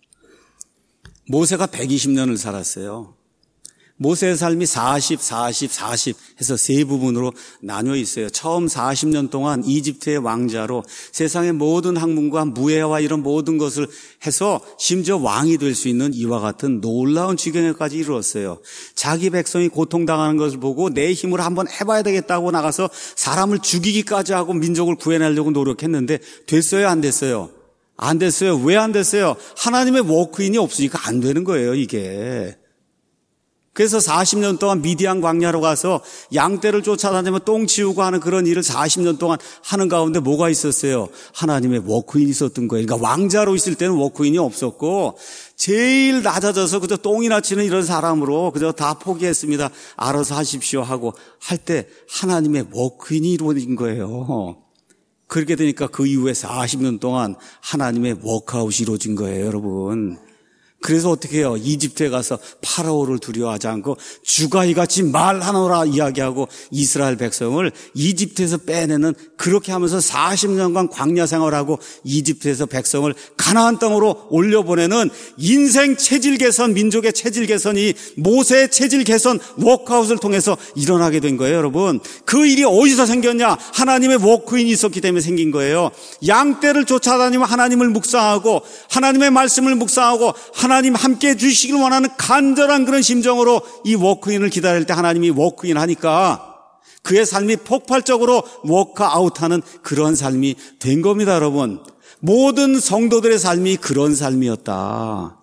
모세가 120년을 살았어요. 모세의 삶이 40 해서 세 부분으로 나뉘어 있어요. 처음 40년 동안 이집트의 왕자로 세상의 모든 학문과 무예와 이런 모든 것을 해서 심지어 왕이 될 수 있는 이와 같은 놀라운 지경에까지 이르렀어요. 자기 백성이 고통당하는 것을 보고 내 힘으로 한번 해봐야 되겠다고 나가서 사람을 죽이기까지 하고 민족을 구해내려고 노력했는데 됐어요, 안 됐어요? 안 됐어요. 왜 안 됐어요? 하나님의 워크인이 없으니까 안 되는 거예요, 이게. 그래서 40년 동안 미디안 광야로 가서 양떼를 쫓아다니면 똥 치우고 하는 그런 일을 40년 동안 하는 가운데 뭐가 있었어요? 하나님의 워크인이 있었던 거예요. 그러니까 왕자로 있을 때는 워크인이 없었고 제일 낮아져서 그저 똥이나 치는 이런 사람으로 그저 다 포기했습니다. 알아서 하십시오 하고 할 때 하나님의 워크인이 이루어진 거예요. 그렇게 되니까 그 이후에 40년 동안 하나님의 워크아웃이 이루어진 거예요, 여러분. 그래서 어떻게 해요? 이집트에 가서 파라오를 두려워하지 않고 주가이같이 말하노라 이야기하고 이스라엘 백성을 이집트에서 빼내는 그렇게 하면서 40년간 광야 생활하고 이집트에서 백성을 가나안 땅으로 올려보내는 인생 체질 개선, 민족의 체질 개선이 모세의 체질 개선 워크아웃을 통해서 일어나게 된 거예요, 여러분. 그 일이 어디서 생겼냐? 하나님의 워크인이 있었기 때문에 생긴 거예요. 양떼를 쫓아다니면 하나님을 묵상하고 하나님의 말씀을 묵상하고 하나님 함께 해주시길 원하는 간절한 그런 심정으로 이 워크인을 기다릴 때 하나님이 워크인 하니까 그의 삶이 폭발적으로 워크아웃하는 그런 삶이 된 겁니다, 여러분. 모든 성도들의 삶이 그런 삶이었다.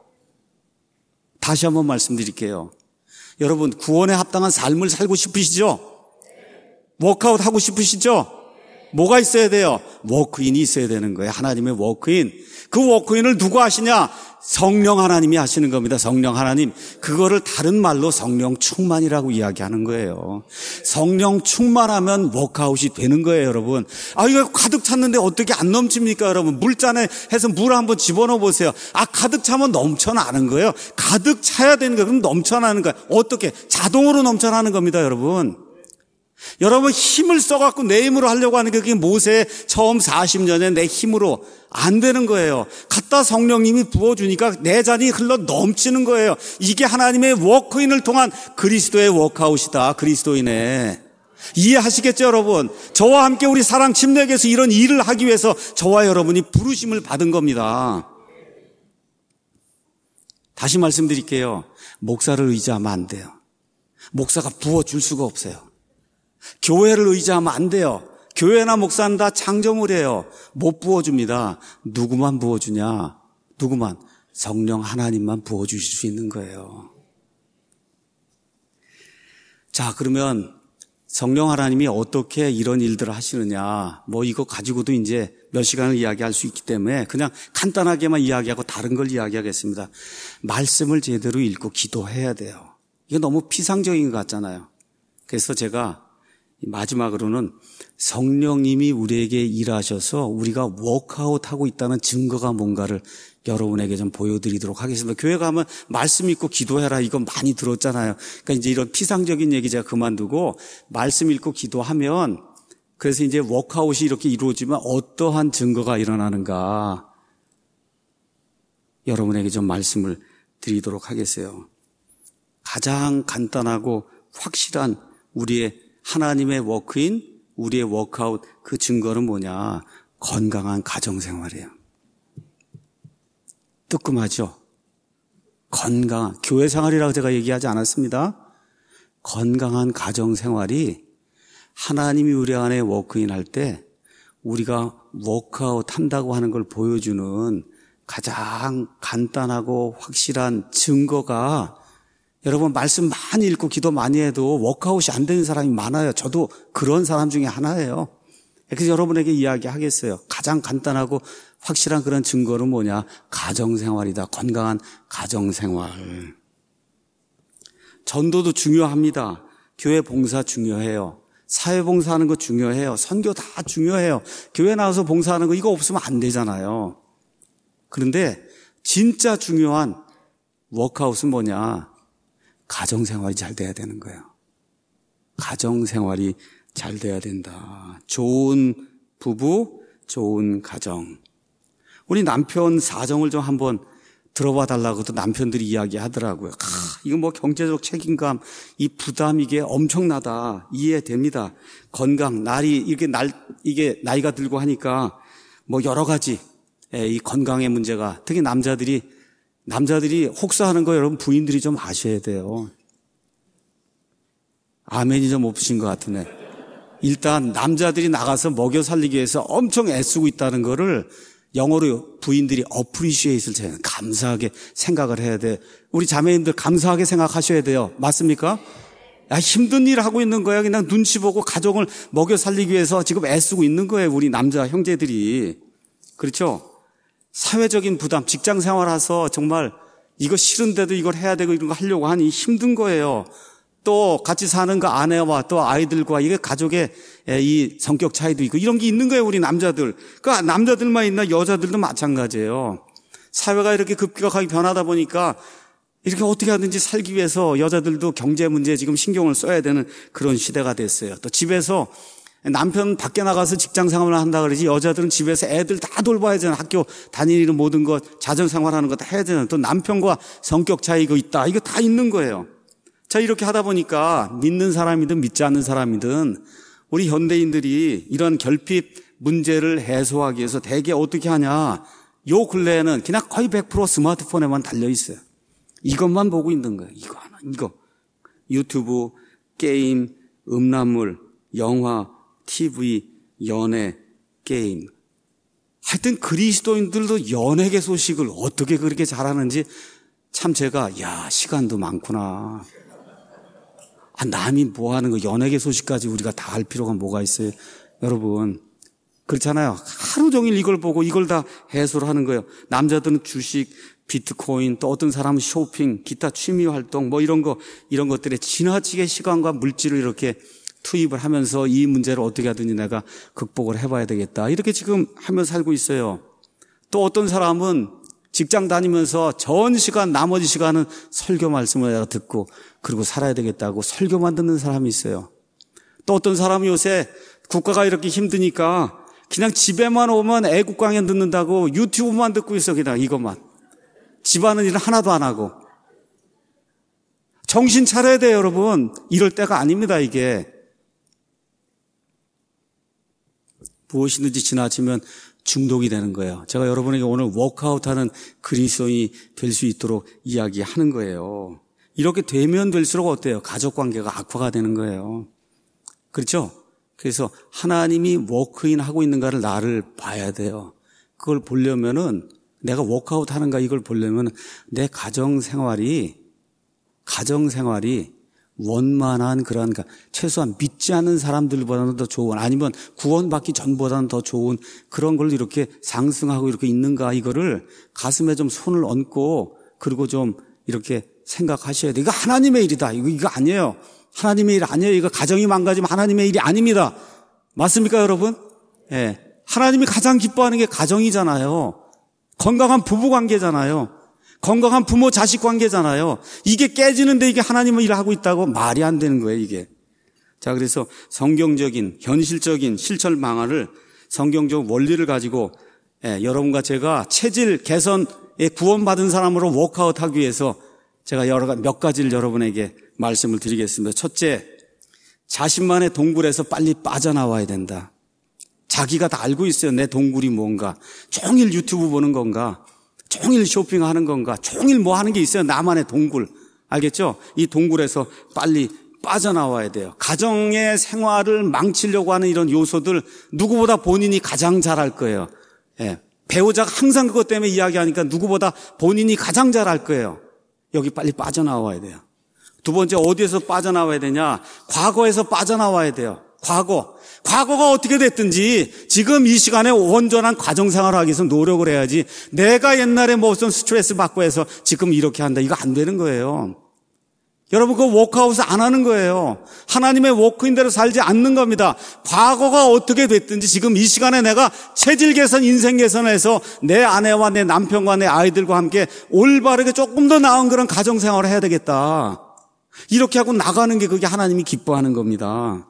다시 한번 말씀드릴게요. 여러분, 구원에 합당한 삶을 살고 싶으시죠? 워크아웃 하고 싶으시죠? 뭐가 있어야 돼요? 워크인이 있어야 되는 거예요. 하나님의 워크인. 그 워크인을 누가 하시냐? 성령 하나님이 하시는 겁니다. 성령 하나님. 그거를 다른 말로 성령 충만이라고 이야기하는 거예요. 성령 충만하면 워크아웃이 되는 거예요, 여러분. 이거 가득 찼는데 어떻게 안 넘칩니까, 여러분? 물잔에 해서 물 한번 집어넣어 보세요. 가득 차면 넘쳐나는 거예요. 가득 차야 되는 거예요. 그럼 넘쳐나는 거예요. 어떻게? 자동으로 넘쳐나는 겁니다, 여러분. 여러분 힘을 써갖고 내 힘으로 하려고 하는 게 그게 모세의 처음 40년에 내 힘으로 안 되는 거예요. 갖다 성령님이 부어주니까 내 잔이 흘러 넘치는 거예요. 이게 하나님의 워크인을 통한 그리스도의 워크아웃이다. 그리스도인의. 이해하시겠죠, 여러분? 저와 함께 우리 사랑 침례교에서 이런 일을 하기 위해서 저와 여러분이 부르심을 받은 겁니다. 다시 말씀드릴게요. 목사를 의지하면 안 돼요. 목사가 부어줄 수가 없어요. 교회를 의지하면 안 돼요. 교회나 목사는 다 창조물이에요. 못 부어줍니다. 누구만 부어주냐? 누구만? 성령 하나님만 부어주실 수 있는 거예요. 자, 그러면 성령 하나님이 어떻게 이런 일들을 하시느냐? 이거 가지고도 이제 몇 시간을 이야기할 수 있기 때문에 그냥 간단하게만 이야기하고 다른 걸 이야기하겠습니다. 말씀을 제대로 읽고 기도해야 돼요. 이게 너무 피상적인 것 같잖아요. 그래서 제가 마지막으로는 성령님이 우리에게 일하셔서 우리가 워크아웃하고 있다는 증거가 뭔가를 여러분에게 좀 보여드리도록 하겠습니다. 교회 가면 말씀 읽고 기도해라 이거 많이 들었잖아요. 그러니까 이제 이런 피상적인 얘기 제가 그만두고 말씀 읽고 기도하면 그래서 이제 워크아웃이 이렇게 이루어지면 어떠한 증거가 일어나는가 여러분에게 좀 말씀을 드리도록 하겠어요. 가장 간단하고 확실한 우리의 하나님의 워크인 우리의 워크아웃 그 증거는 뭐냐? 건강한 가정생활이에요. 뜨끔하죠? 건강한 교회생활이라고 제가 얘기하지 않았습니다. 건강한 가정생활이 하나님이 우리 안에 워크인 할 때 우리가 워크아웃 한다고 하는 걸 보여주는 가장 간단하고 확실한 증거가 여러분 말씀 많이 읽고 기도 많이 해도 워크아웃이 안 되는 사람이 많아요. 저도 그런 사람 중에 하나예요. 그래서 여러분에게 이야기하겠어요. 가장 간단하고 확실한 그런 증거는 뭐냐? 가정생활이다. 건강한 가정생활. 전도도 중요합니다. 교회 봉사 중요해요. 사회봉사하는 거 중요해요. 선교 다 중요해요. 교회 나와서 봉사하는 거 이거 없으면 안 되잖아요. 그런데 진짜 중요한 워크아웃은 뭐냐? 가정생활이 잘 돼야 되는 거예요. 가정생활이 잘 돼야 된다. 좋은 부부, 좋은 가정. 우리 남편 사정을 좀 한번 들어봐 달라고도 남편들이 이야기하더라고요. 이거 뭐 경제적 책임감, 이 부담 이게 엄청나다. 이해됩니다. 건강, 이게 나이가 들고 하니까 뭐 여러 가지 이 건강의 문제가 특히 남자들이 혹사하는 거 여러분 부인들이 좀 아셔야 돼요. 아멘이 좀 없으신 것 같으네. 일단 남자들이 나가서 먹여 살리기 위해서 엄청 애쓰고 있다는 거를 영어로 부인들이 appreciate을 감사하게 생각을 해야 돼. 우리 자매님들 감사하게 생각하셔야 돼요. 맞습니까? 야, 힘든 일 하고 있는 거야. 그냥 눈치 보고 가정을 먹여 살리기 위해서 지금 애쓰고 있는 거예요. 우리 남자 형제들이. 그렇죠? 사회적인 부담, 직장 생활해서 정말 이거 싫은데도 이걸 해야 되고 이런 거 하려고 하니 힘든 거예요. 또 같이 사는 그 아내와 또 아이들과 이게 가족의 이 성격 차이도 있고 이런 게 있는 거예요, 우리 남자들. 그러니까 남자들만 있나 여자들도 마찬가지예요. 사회가 이렇게 급격하게 변하다 보니까 이렇게 어떻게 하든지 살기 위해서 여자들도 경제 문제에 지금 신경을 써야 되는 그런 시대가 됐어요. 또 집에서 남편 밖에 나가서 직장 생활을 한다 그러지 여자들은 집에서 애들 다 돌봐야 되잖아. 학교 다니는 모든 것, 자정 생활하는 거 다 해야 되잖아. 또 남편과 성격 차이가 있다. 이거 다 있는 거예요. 자, 이렇게 하다 보니까 믿는 사람이든 믿지 않는 사람이든 우리 현대인들이 이런 결핍 문제를 해소하기 위해서 대개 어떻게 하냐. 요 근래에는 그냥 거의 100% 스마트폰에만 달려 있어요. 이것만 보고 있는 거예요. 이거 하나, 이거. 유튜브, 게임, 음란물, 영화, TV, 연애, 게임. 하여튼 그리스도인들도 연예계 소식을 어떻게 그렇게 잘하는지 참 제가 시간도 많구나. 남이 뭐 하는 거 연예계 소식까지 우리가 다 알 필요가 뭐가 있어요. 여러분 그렇잖아요. 하루 종일 이걸 보고 이걸 다 해소를 하는 거예요. 남자들은 주식, 비트코인, 또 어떤 사람은 쇼핑, 기타 취미 활동 뭐 이런 것들에 지나치게 시간과 물질을 이렇게 투입을 하면서 이 문제를 어떻게 하든지 내가 극복을 해봐야 되겠다. 이렇게 지금 하면서 살고 있어요. 또 어떤 사람은 직장 다니면서 전 시간 나머지 시간은 설교 말씀을 내가 듣고 그리고 살아야 되겠다고 설교만 듣는 사람이 있어요. 또 어떤 사람은 요새 국가가 이렇게 힘드니까 그냥 집에만 오면 애국 강연 듣는다고 유튜브만 듣고 있어. 그냥 이것만. 집안은 일은 하나도 안 하고. 정신 차려야 돼요, 여러분. 이럴 때가 아닙니다, 이게. 무엇이든지 지나치면 중독이 되는 거예요. 제가 여러분에게 오늘 워크아웃하는 그리스도인이 될 수 있도록 이야기하는 거예요. 이렇게 되면 될수록 어때요? 가족관계가 악화가 되는 거예요. 그렇죠? 그래서 하나님이 워크인 하고 있는가를 나를 봐야 돼요. 그걸 보려면은 내가 워크아웃 하는가 이걸 보려면 내 가정생활이 원만한 그런 최소한 믿지 않는 사람들보다는 더 좋은, 아니면 구원받기 전보다는 더 좋은 그런 걸 이렇게 상승하고 이렇게 있는가, 이거를 가슴에 좀 손을 얹고 그리고 좀 이렇게 생각하셔야 돼요. 이거 하나님의 일이다. 이거 아니에요. 하나님의 일 아니에요. 이거 가정이 망가지면 하나님의 일이 아닙니다. 맞습니까, 여러분? 예. 하나님이 가장 기뻐하는 게 가정이잖아요. 건강한 부부 관계잖아요. 건강한 부모 자식 관계잖아요. 이게 깨지는데 이게 하나님의 일을 하고 있다고 말이 안 되는 거예요, 이게. 자, 그래서 성경적인 현실적인 실천 방안을, 성경적 원리를 가지고 여러분과 제가 체질 개선에 구원받은 사람으로 워크아웃 하기 위해서 제가 몇 가지를 여러분에게 말씀을 드리겠습니다. 첫째, 자신만의 동굴에서 빨리 빠져나와야 된다. 자기가 다 알고 있어요. 내 동굴이 뭔가. 종일 유튜브 보는 건가, 종일 쇼핑하는 건가, 종일 뭐 하는 게 있어요. 나만의 동굴. 알겠죠? 이 동굴에서 빨리 빠져나와야 돼요. 가정의 생활을 망치려고 하는 이런 요소들 누구보다 본인이 가장 잘 알 거예요. 예. 배우자가 항상 그것 때문에 이야기하니까 누구보다 본인이 가장 잘 알 거예요. 여기 빨리 빠져나와야 돼요. 두 번째, 어디에서 빠져나와야 되냐? 과거에서 빠져나와야 돼요. 과거가 어떻게 됐든지 지금 이 시간에 온전한 가정생활을 하기 위해서 노력을 해야지, 내가 옛날에 무슨 스트레스 받고 해서 지금 이렇게 한다, 이거 안 되는 거예요. 여러분, 그거 워크아웃을 안 하는 거예요. 하나님의 워크인대로 살지 않는 겁니다. 과거가 어떻게 됐든지 지금 이 시간에 내가 체질 개선, 인생 개선을 해서 내 아내와 내 남편과 내 아이들과 함께 올바르게 조금 더 나은 그런 가정생활을 해야 되겠다. 이렇게 하고 나가는 게 그게 하나님이 기뻐하는 겁니다.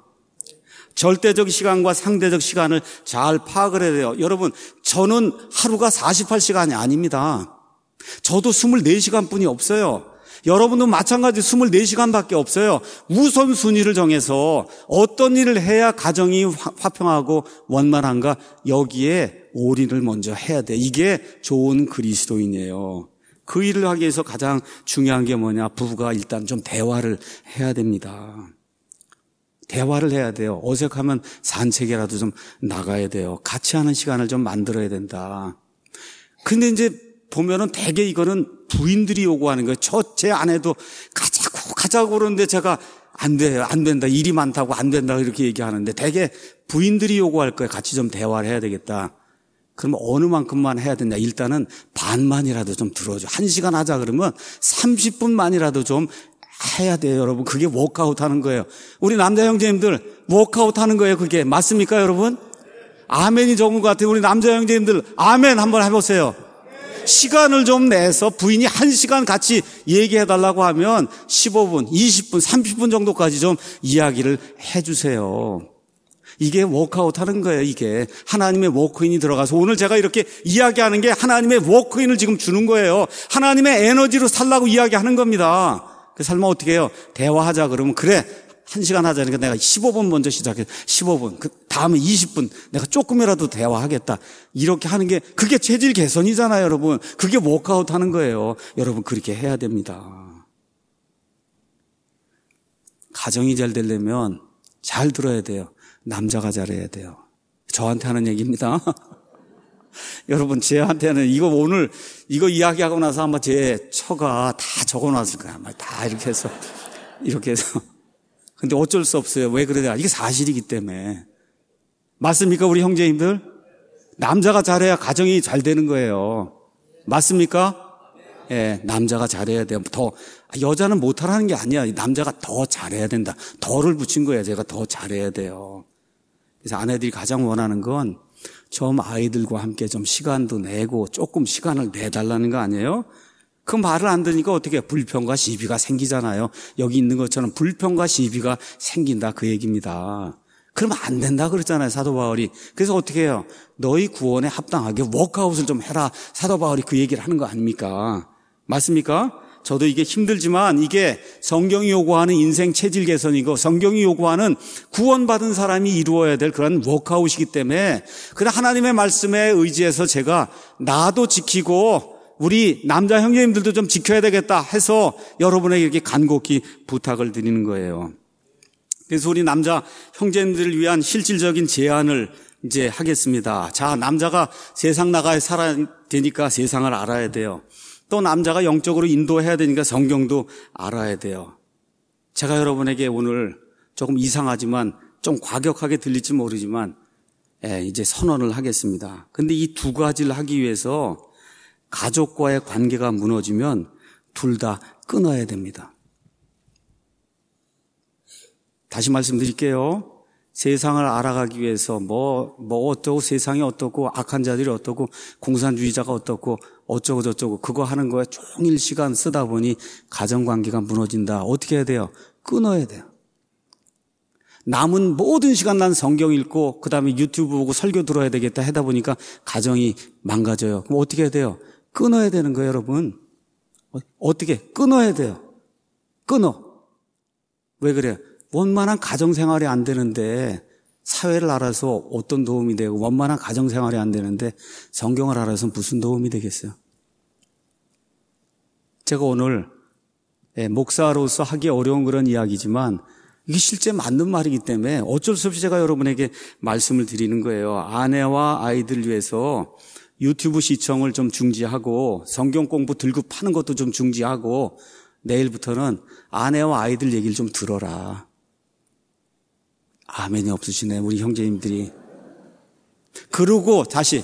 절대적 시간과 상대적 시간을 잘 파악을 해야 돼요. 여러분, 저는 하루가 48시간이 아닙니다. 저도 24시간뿐이 없어요. 여러분도 마찬가지 24시간밖에 없어요. 우선순위를 정해서 어떤 일을 해야 가정이 화평하고 원만한가, 여기에 올인을 먼저 해야 돼. 이게 좋은 그리스도인이에요. 그 일을 하기 위해서 가장 중요한 게 뭐냐? 부부가 일단 좀 대화를 해야 됩니다. 대화를 해야 돼요. 어색하면 산책이라도 좀 나가야 돼요. 같이 하는 시간을 좀 만들어야 된다. 근데 이제 보면은 대개 이거는 부인들이 요구하는 거예요. 제 아내도 가자고 그러는데 제가 안 돼요. 안 된다. 일이 많다고 안 된다. 이렇게 얘기하는데 대개 부인들이 요구할 거예요. 같이 좀 대화를 해야 되겠다. 그러면 어느 만큼만 해야 되냐? 일단은 반만이라도 좀 들어줘. 1시간 하자 그러면 30분만이라도 좀 해야 돼요, 여러분. 그게 워크아웃 하는 거예요. 우리 남자 형제님들 워크아웃 하는 거예요, 그게. 맞습니까, 여러분? 아멘이 적은 것 같아요. 우리 남자 형제님들 아멘 한번 해보세요. 시간을 좀 내서 부인이 1시간 같이 얘기해달라고 하면 15분, 20분, 30분 정도까지 좀 이야기를 해주세요. 이게 워크아웃 하는 거예요, 이게. 하나님의 워크인이 들어가서 오늘 제가 이렇게 이야기하는 게 하나님의 워크인을 지금 주는 거예요. 하나님의 에너지로 살라고 이야기하는 겁니다. 그 설마 어떻게 해요? 대화하자 그러면 그래 1시간 하자니까 내가 15분 먼저 시작해. 15분. 그 다음에 20분 내가 조금이라도 대화하겠다. 이렇게 하는 게 그게 체질 개선이잖아요, 여러분. 그게 워크아웃 하는 거예요. 여러분, 그렇게 해야 됩니다. 가정이 잘 되려면 잘 들어야 돼요. 남자가 잘해야 돼요. 저한테 하는 얘기입니다. 여러분, 쟤한테는 오늘 이거 이야기하고 나서 아마 제 처가 다 적어놨을 거야. 아마 다 이렇게 해서. 근데 어쩔 수 없어요. 왜 그래야? 이게 사실이기 때문에. 맞습니까, 우리 형제님들? 남자가 잘해야 가정이 잘 되는 거예요. 맞습니까? 예, 남자가 잘해야 돼요. 여자는 못하라는 게 아니야. 남자가 더 잘해야 된다. 더를 붙인 거예요. 제가 더 잘해야 돼요. 그래서 아내들이 가장 원하는 건 좀 아이들과 함께 좀 시간도 내고 조금 시간을 내달라는 거 아니에요? 그 말을 안 들으니까 어떻게 불평과 시비가 생기잖아요. 여기 있는 것처럼 불평과 시비가 생긴다, 그 얘기입니다. 그러면 안 된다 그랬잖아요, 사도 바울이. 그래서 어떻게 해요? 너희 구원에 합당하게 워크아웃을 좀 해라. 사도 바울이 그 얘기를 하는 거 아닙니까? 맞습니까? 저도 이게 힘들지만 이게 성경이 요구하는 인생 체질 개선이고 성경이 요구하는 구원받은 사람이 이루어야 될 그런 워크아웃이기 때문에 그냥 하나님의 말씀에 의지해서 제가 나도 지키고 우리 남자 형제님들도 좀 지켜야 되겠다 해서 여러분에게 이렇게 간곡히 부탁을 드리는 거예요. 그래서 우리 남자 형제님들을 위한 실질적인 제안을 이제 하겠습니다. 자, 남자가 세상 나가야 살아야 되니까 세상을 알아야 돼요. 또 남자가 영적으로 인도해야 되니까 성경도 알아야 돼요. 제가 여러분에게 오늘 조금 이상하지만 좀 과격하게 들릴지 모르지만 이제 선언을 하겠습니다. 근데 이 두 가지를 하기 위해서 가족과의 관계가 무너지면 둘 다 끊어야 됩니다. 다시 말씀드릴게요. 세상을 알아가기 위해서 뭐 어떠고 세상이 어떻고 악한 자들이 어떻고 공산주의자가 어떻고 어쩌고 저쩌고 그거 하는 거에 종일 시간 쓰다 보니 가정관계가 무너진다. 어떻게 해야 돼요? 끊어야 돼요. 남은 모든 시간 난 성경 읽고 그다음에 유튜브 보고 설교 들어야 되겠다 하다 보니까 가정이 망가져요. 그럼 어떻게 해야 돼요? 끊어야 되는 거예요, 여러분. 어떻게? 끊어야 돼요. 끊어. 왜 그래요? 원만한 가정생활이 안 되는데 사회를 알아서 어떤 도움이 되고 원만한 가정생활이 안 되는데 성경을 알아서 무슨 도움이 되겠어요? 제가 오늘 목사로서 하기 어려운 그런 이야기지만 이게 실제 맞는 말이기 때문에 어쩔 수 없이 제가 여러분에게 말씀을 드리는 거예요. 아내와 아이들을 위해서 유튜브 시청을 좀 중지하고 성경 공부 들고 파는 것도 좀 중지하고 내일부터는 아내와 아이들 얘기를 좀 들어라. 아멘이 없으시네, 우리 형제님들이. 그러고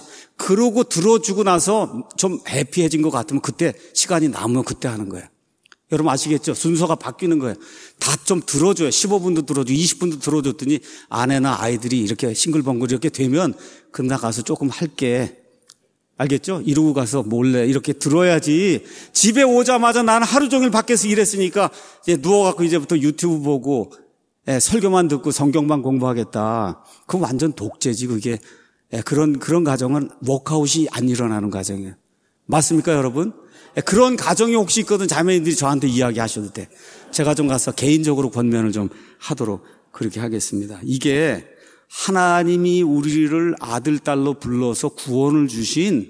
들어주고 나서 좀 해피해진 것 같으면 그때 시간이 남으면 그때 하는 거예요. 여러분 아시겠죠? 순서가 바뀌는 거예요. 다 좀 들어줘요. 15분도 들어줘, 20분도 들어줬더니 아내나 아이들이 이렇게 싱글벙글 이렇게 되면 그럼 나 가서 조금 할게. 알겠죠? 이러고 가서 몰래 이렇게 들어야지. 집에 오자마자 나는 하루 종일 밖에서 일했으니까 이제 누워갖고 이제부터 유튜브 보고 설교만 듣고 성경만 공부하겠다. 그건 완전 독재지 그게. 그런 가정은 워크아웃이 안 일어나는 가정이에요. 맞습니까 여러분? 그런 가정이 혹시 있거든 자매님들이 저한테 이야기하셔도 돼. 제가 좀 가서 개인적으로 권면을 좀 하도록 그렇게 하겠습니다. 이게 하나님이 우리를 아들, 딸로 불러서 구원을 주신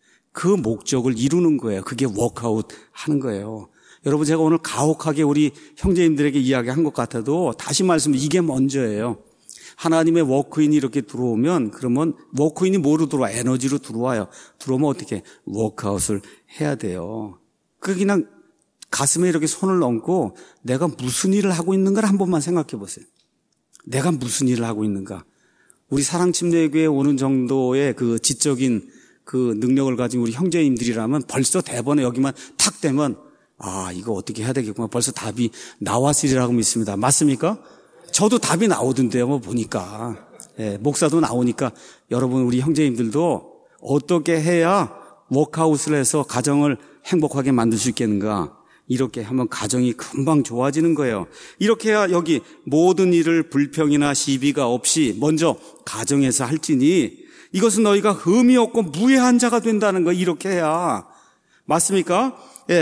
그 목적을 이루는 거예요. 그게 워크아웃 하는 거예요. 여러분 제가 오늘 가혹하게 우리 형제님들에게 이야기한 것 같아도 다시 말씀드리면 이게 먼저예요. 하나님의 워크인이 이렇게 들어오면 그러면 워크인이 뭐로 들어와? 에너지로 들어와요. 들어오면 어떻게? 워크아웃을 해야 돼요. 그냥 가슴에 이렇게 손을 얹고 내가 무슨 일을 하고 있는가를 한 번만 생각해 보세요. 내가 무슨 일을 하고 있는가? 우리 사랑침례교회에 오는 정도의 그 지적인 그 능력을 가진 우리 형제님들이라면 벌써 대본에 여기만 탁 되면 이거 어떻게 해야 되겠구나. 벌써 답이 나왔으리라고 믿습니다. 맞습니까? 저도 답이 나오던데요. 뭐 보니까. 목사도 나오니까 여러분 우리 형제님들도 어떻게 해야 워크아웃을 해서 가정을 행복하게 만들 수 있겠는가. 이렇게 하면 가정이 금방 좋아지는 거예요. 이렇게 해야 여기 모든 일을 불평이나 시비가 없이 먼저 가정에서 할지니 이것은 너희가 흠이 없고 무해한 자가 된다는 거. 이렇게 해야. 맞습니까?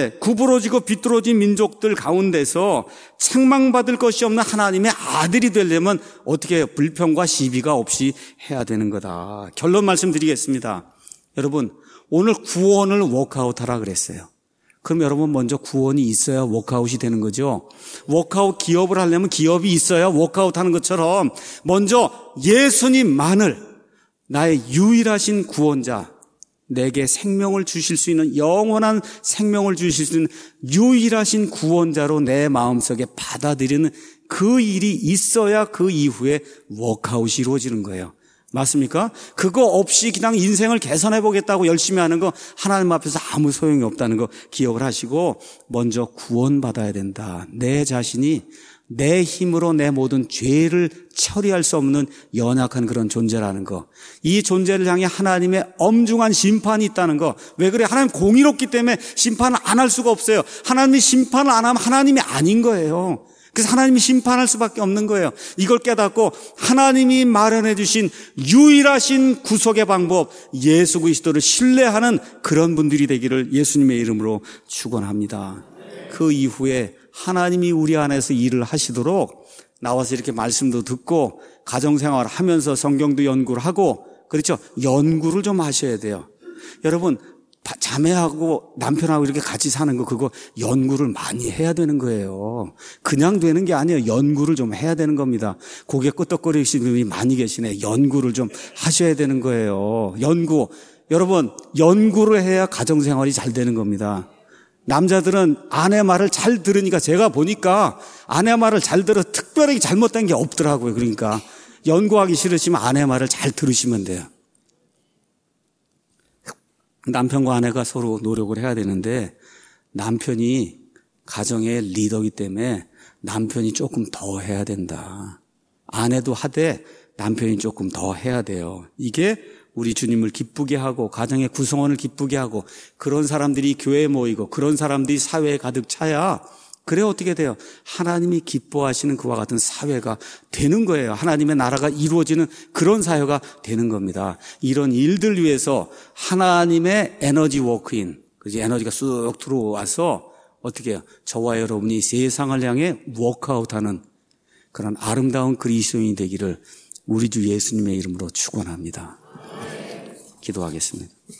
구부러지고 비뚤어진 민족들 가운데서 책망받을 것이 없는 하나님의 아들이 되려면 어떻게 해요? 불평과 시비가 없이 해야 되는 거다. 결론 말씀드리겠습니다. 여러분 오늘 구원을 워크아웃하라 그랬어요. 그럼 여러분 먼저 구원이 있어야 워크아웃이 되는 거죠. 워크아웃 기업을 하려면 기업이 있어야 워크아웃하는 것처럼 먼저 예수님만을 나의 유일하신 구원자, 내게 생명을 주실 수 있는 영원한 생명을 주실 수 있는 유일하신 구원자로 내 마음속에 받아들이는 그 일이 있어야 그 이후에 워크아웃이 이루어지는 거예요. 맞습니까? 그거 없이 그냥 인생을 개선해보겠다고 열심히 하는 거 하나님 앞에서 아무 소용이 없다는 거 기억을 하시고 먼저 구원받아야 된다. 내 자신이 내 힘으로 내 모든 죄를 처리할 수 없는 연약한 그런 존재라는 거. 이 존재를 향해 하나님의 엄중한 심판이 있다는 거. 왜 그래? 하나님 공의롭기 때문에 심판을 안 할 수가 없어요. 하나님이 심판을 안 하면 하나님이 아닌 거예요. 그래서 하나님이 심판할 수밖에 없는 거예요. 이걸 깨닫고 하나님이 마련해 주신 유일하신 구속의 방법 예수 그리스도를 신뢰하는 그런 분들이 되기를 예수님의 이름으로 축원합니다. 그 이후에 하나님이 우리 안에서 일을 하시도록 나와서 이렇게 말씀도 듣고 가정생활을 하면서 성경도 연구를 하고 그렇죠? 연구를 좀 하셔야 돼요. 여러분 자매하고 남편하고 이렇게 같이 사는 거 그거 연구를 많이 해야 되는 거예요. 그냥 되는 게 아니에요. 연구를 좀 해야 되는 겁니다. 고개 끄덕거리시는 분이 많이 계시네. 연구를 좀 하셔야 되는 거예요. 연구. 여러분 연구를 해야 가정생활이 잘 되는 겁니다. 남자들은 아내 말을 잘 들으니까 제가 보니까 아내 말을 잘 들어 특별하게 잘못된 게 없더라고요. 그러니까 연구하기 싫으시면 아내 말을 잘 들으시면 돼요. 남편과 아내가 서로 노력을 해야 되는데 남편이 가정의 리더이기 때문에 남편이 조금 더 해야 된다. 아내도 하되 남편이 조금 더 해야 돼요. 이게 우리 주님을 기쁘게 하고 가정의 구성원을 기쁘게 하고 그런 사람들이 교회에 모이고 그런 사람들이 사회에 가득 차야 그래 어떻게 돼요? 하나님이 기뻐하시는 그와 같은 사회가 되는 거예요. 하나님의 나라가 이루어지는 그런 사회가 되는 겁니다. 이런 일들 위해서 하나님의 에너지 워크인, 그지? 에너지가 쑥 들어와서 어떻게 해요? 저와 여러분이 세상을 향해 워크아웃하는 그런 아름다운 그리스도인이 되기를 우리 주 예수님의 이름으로 축원합니다. 기도하겠습니다.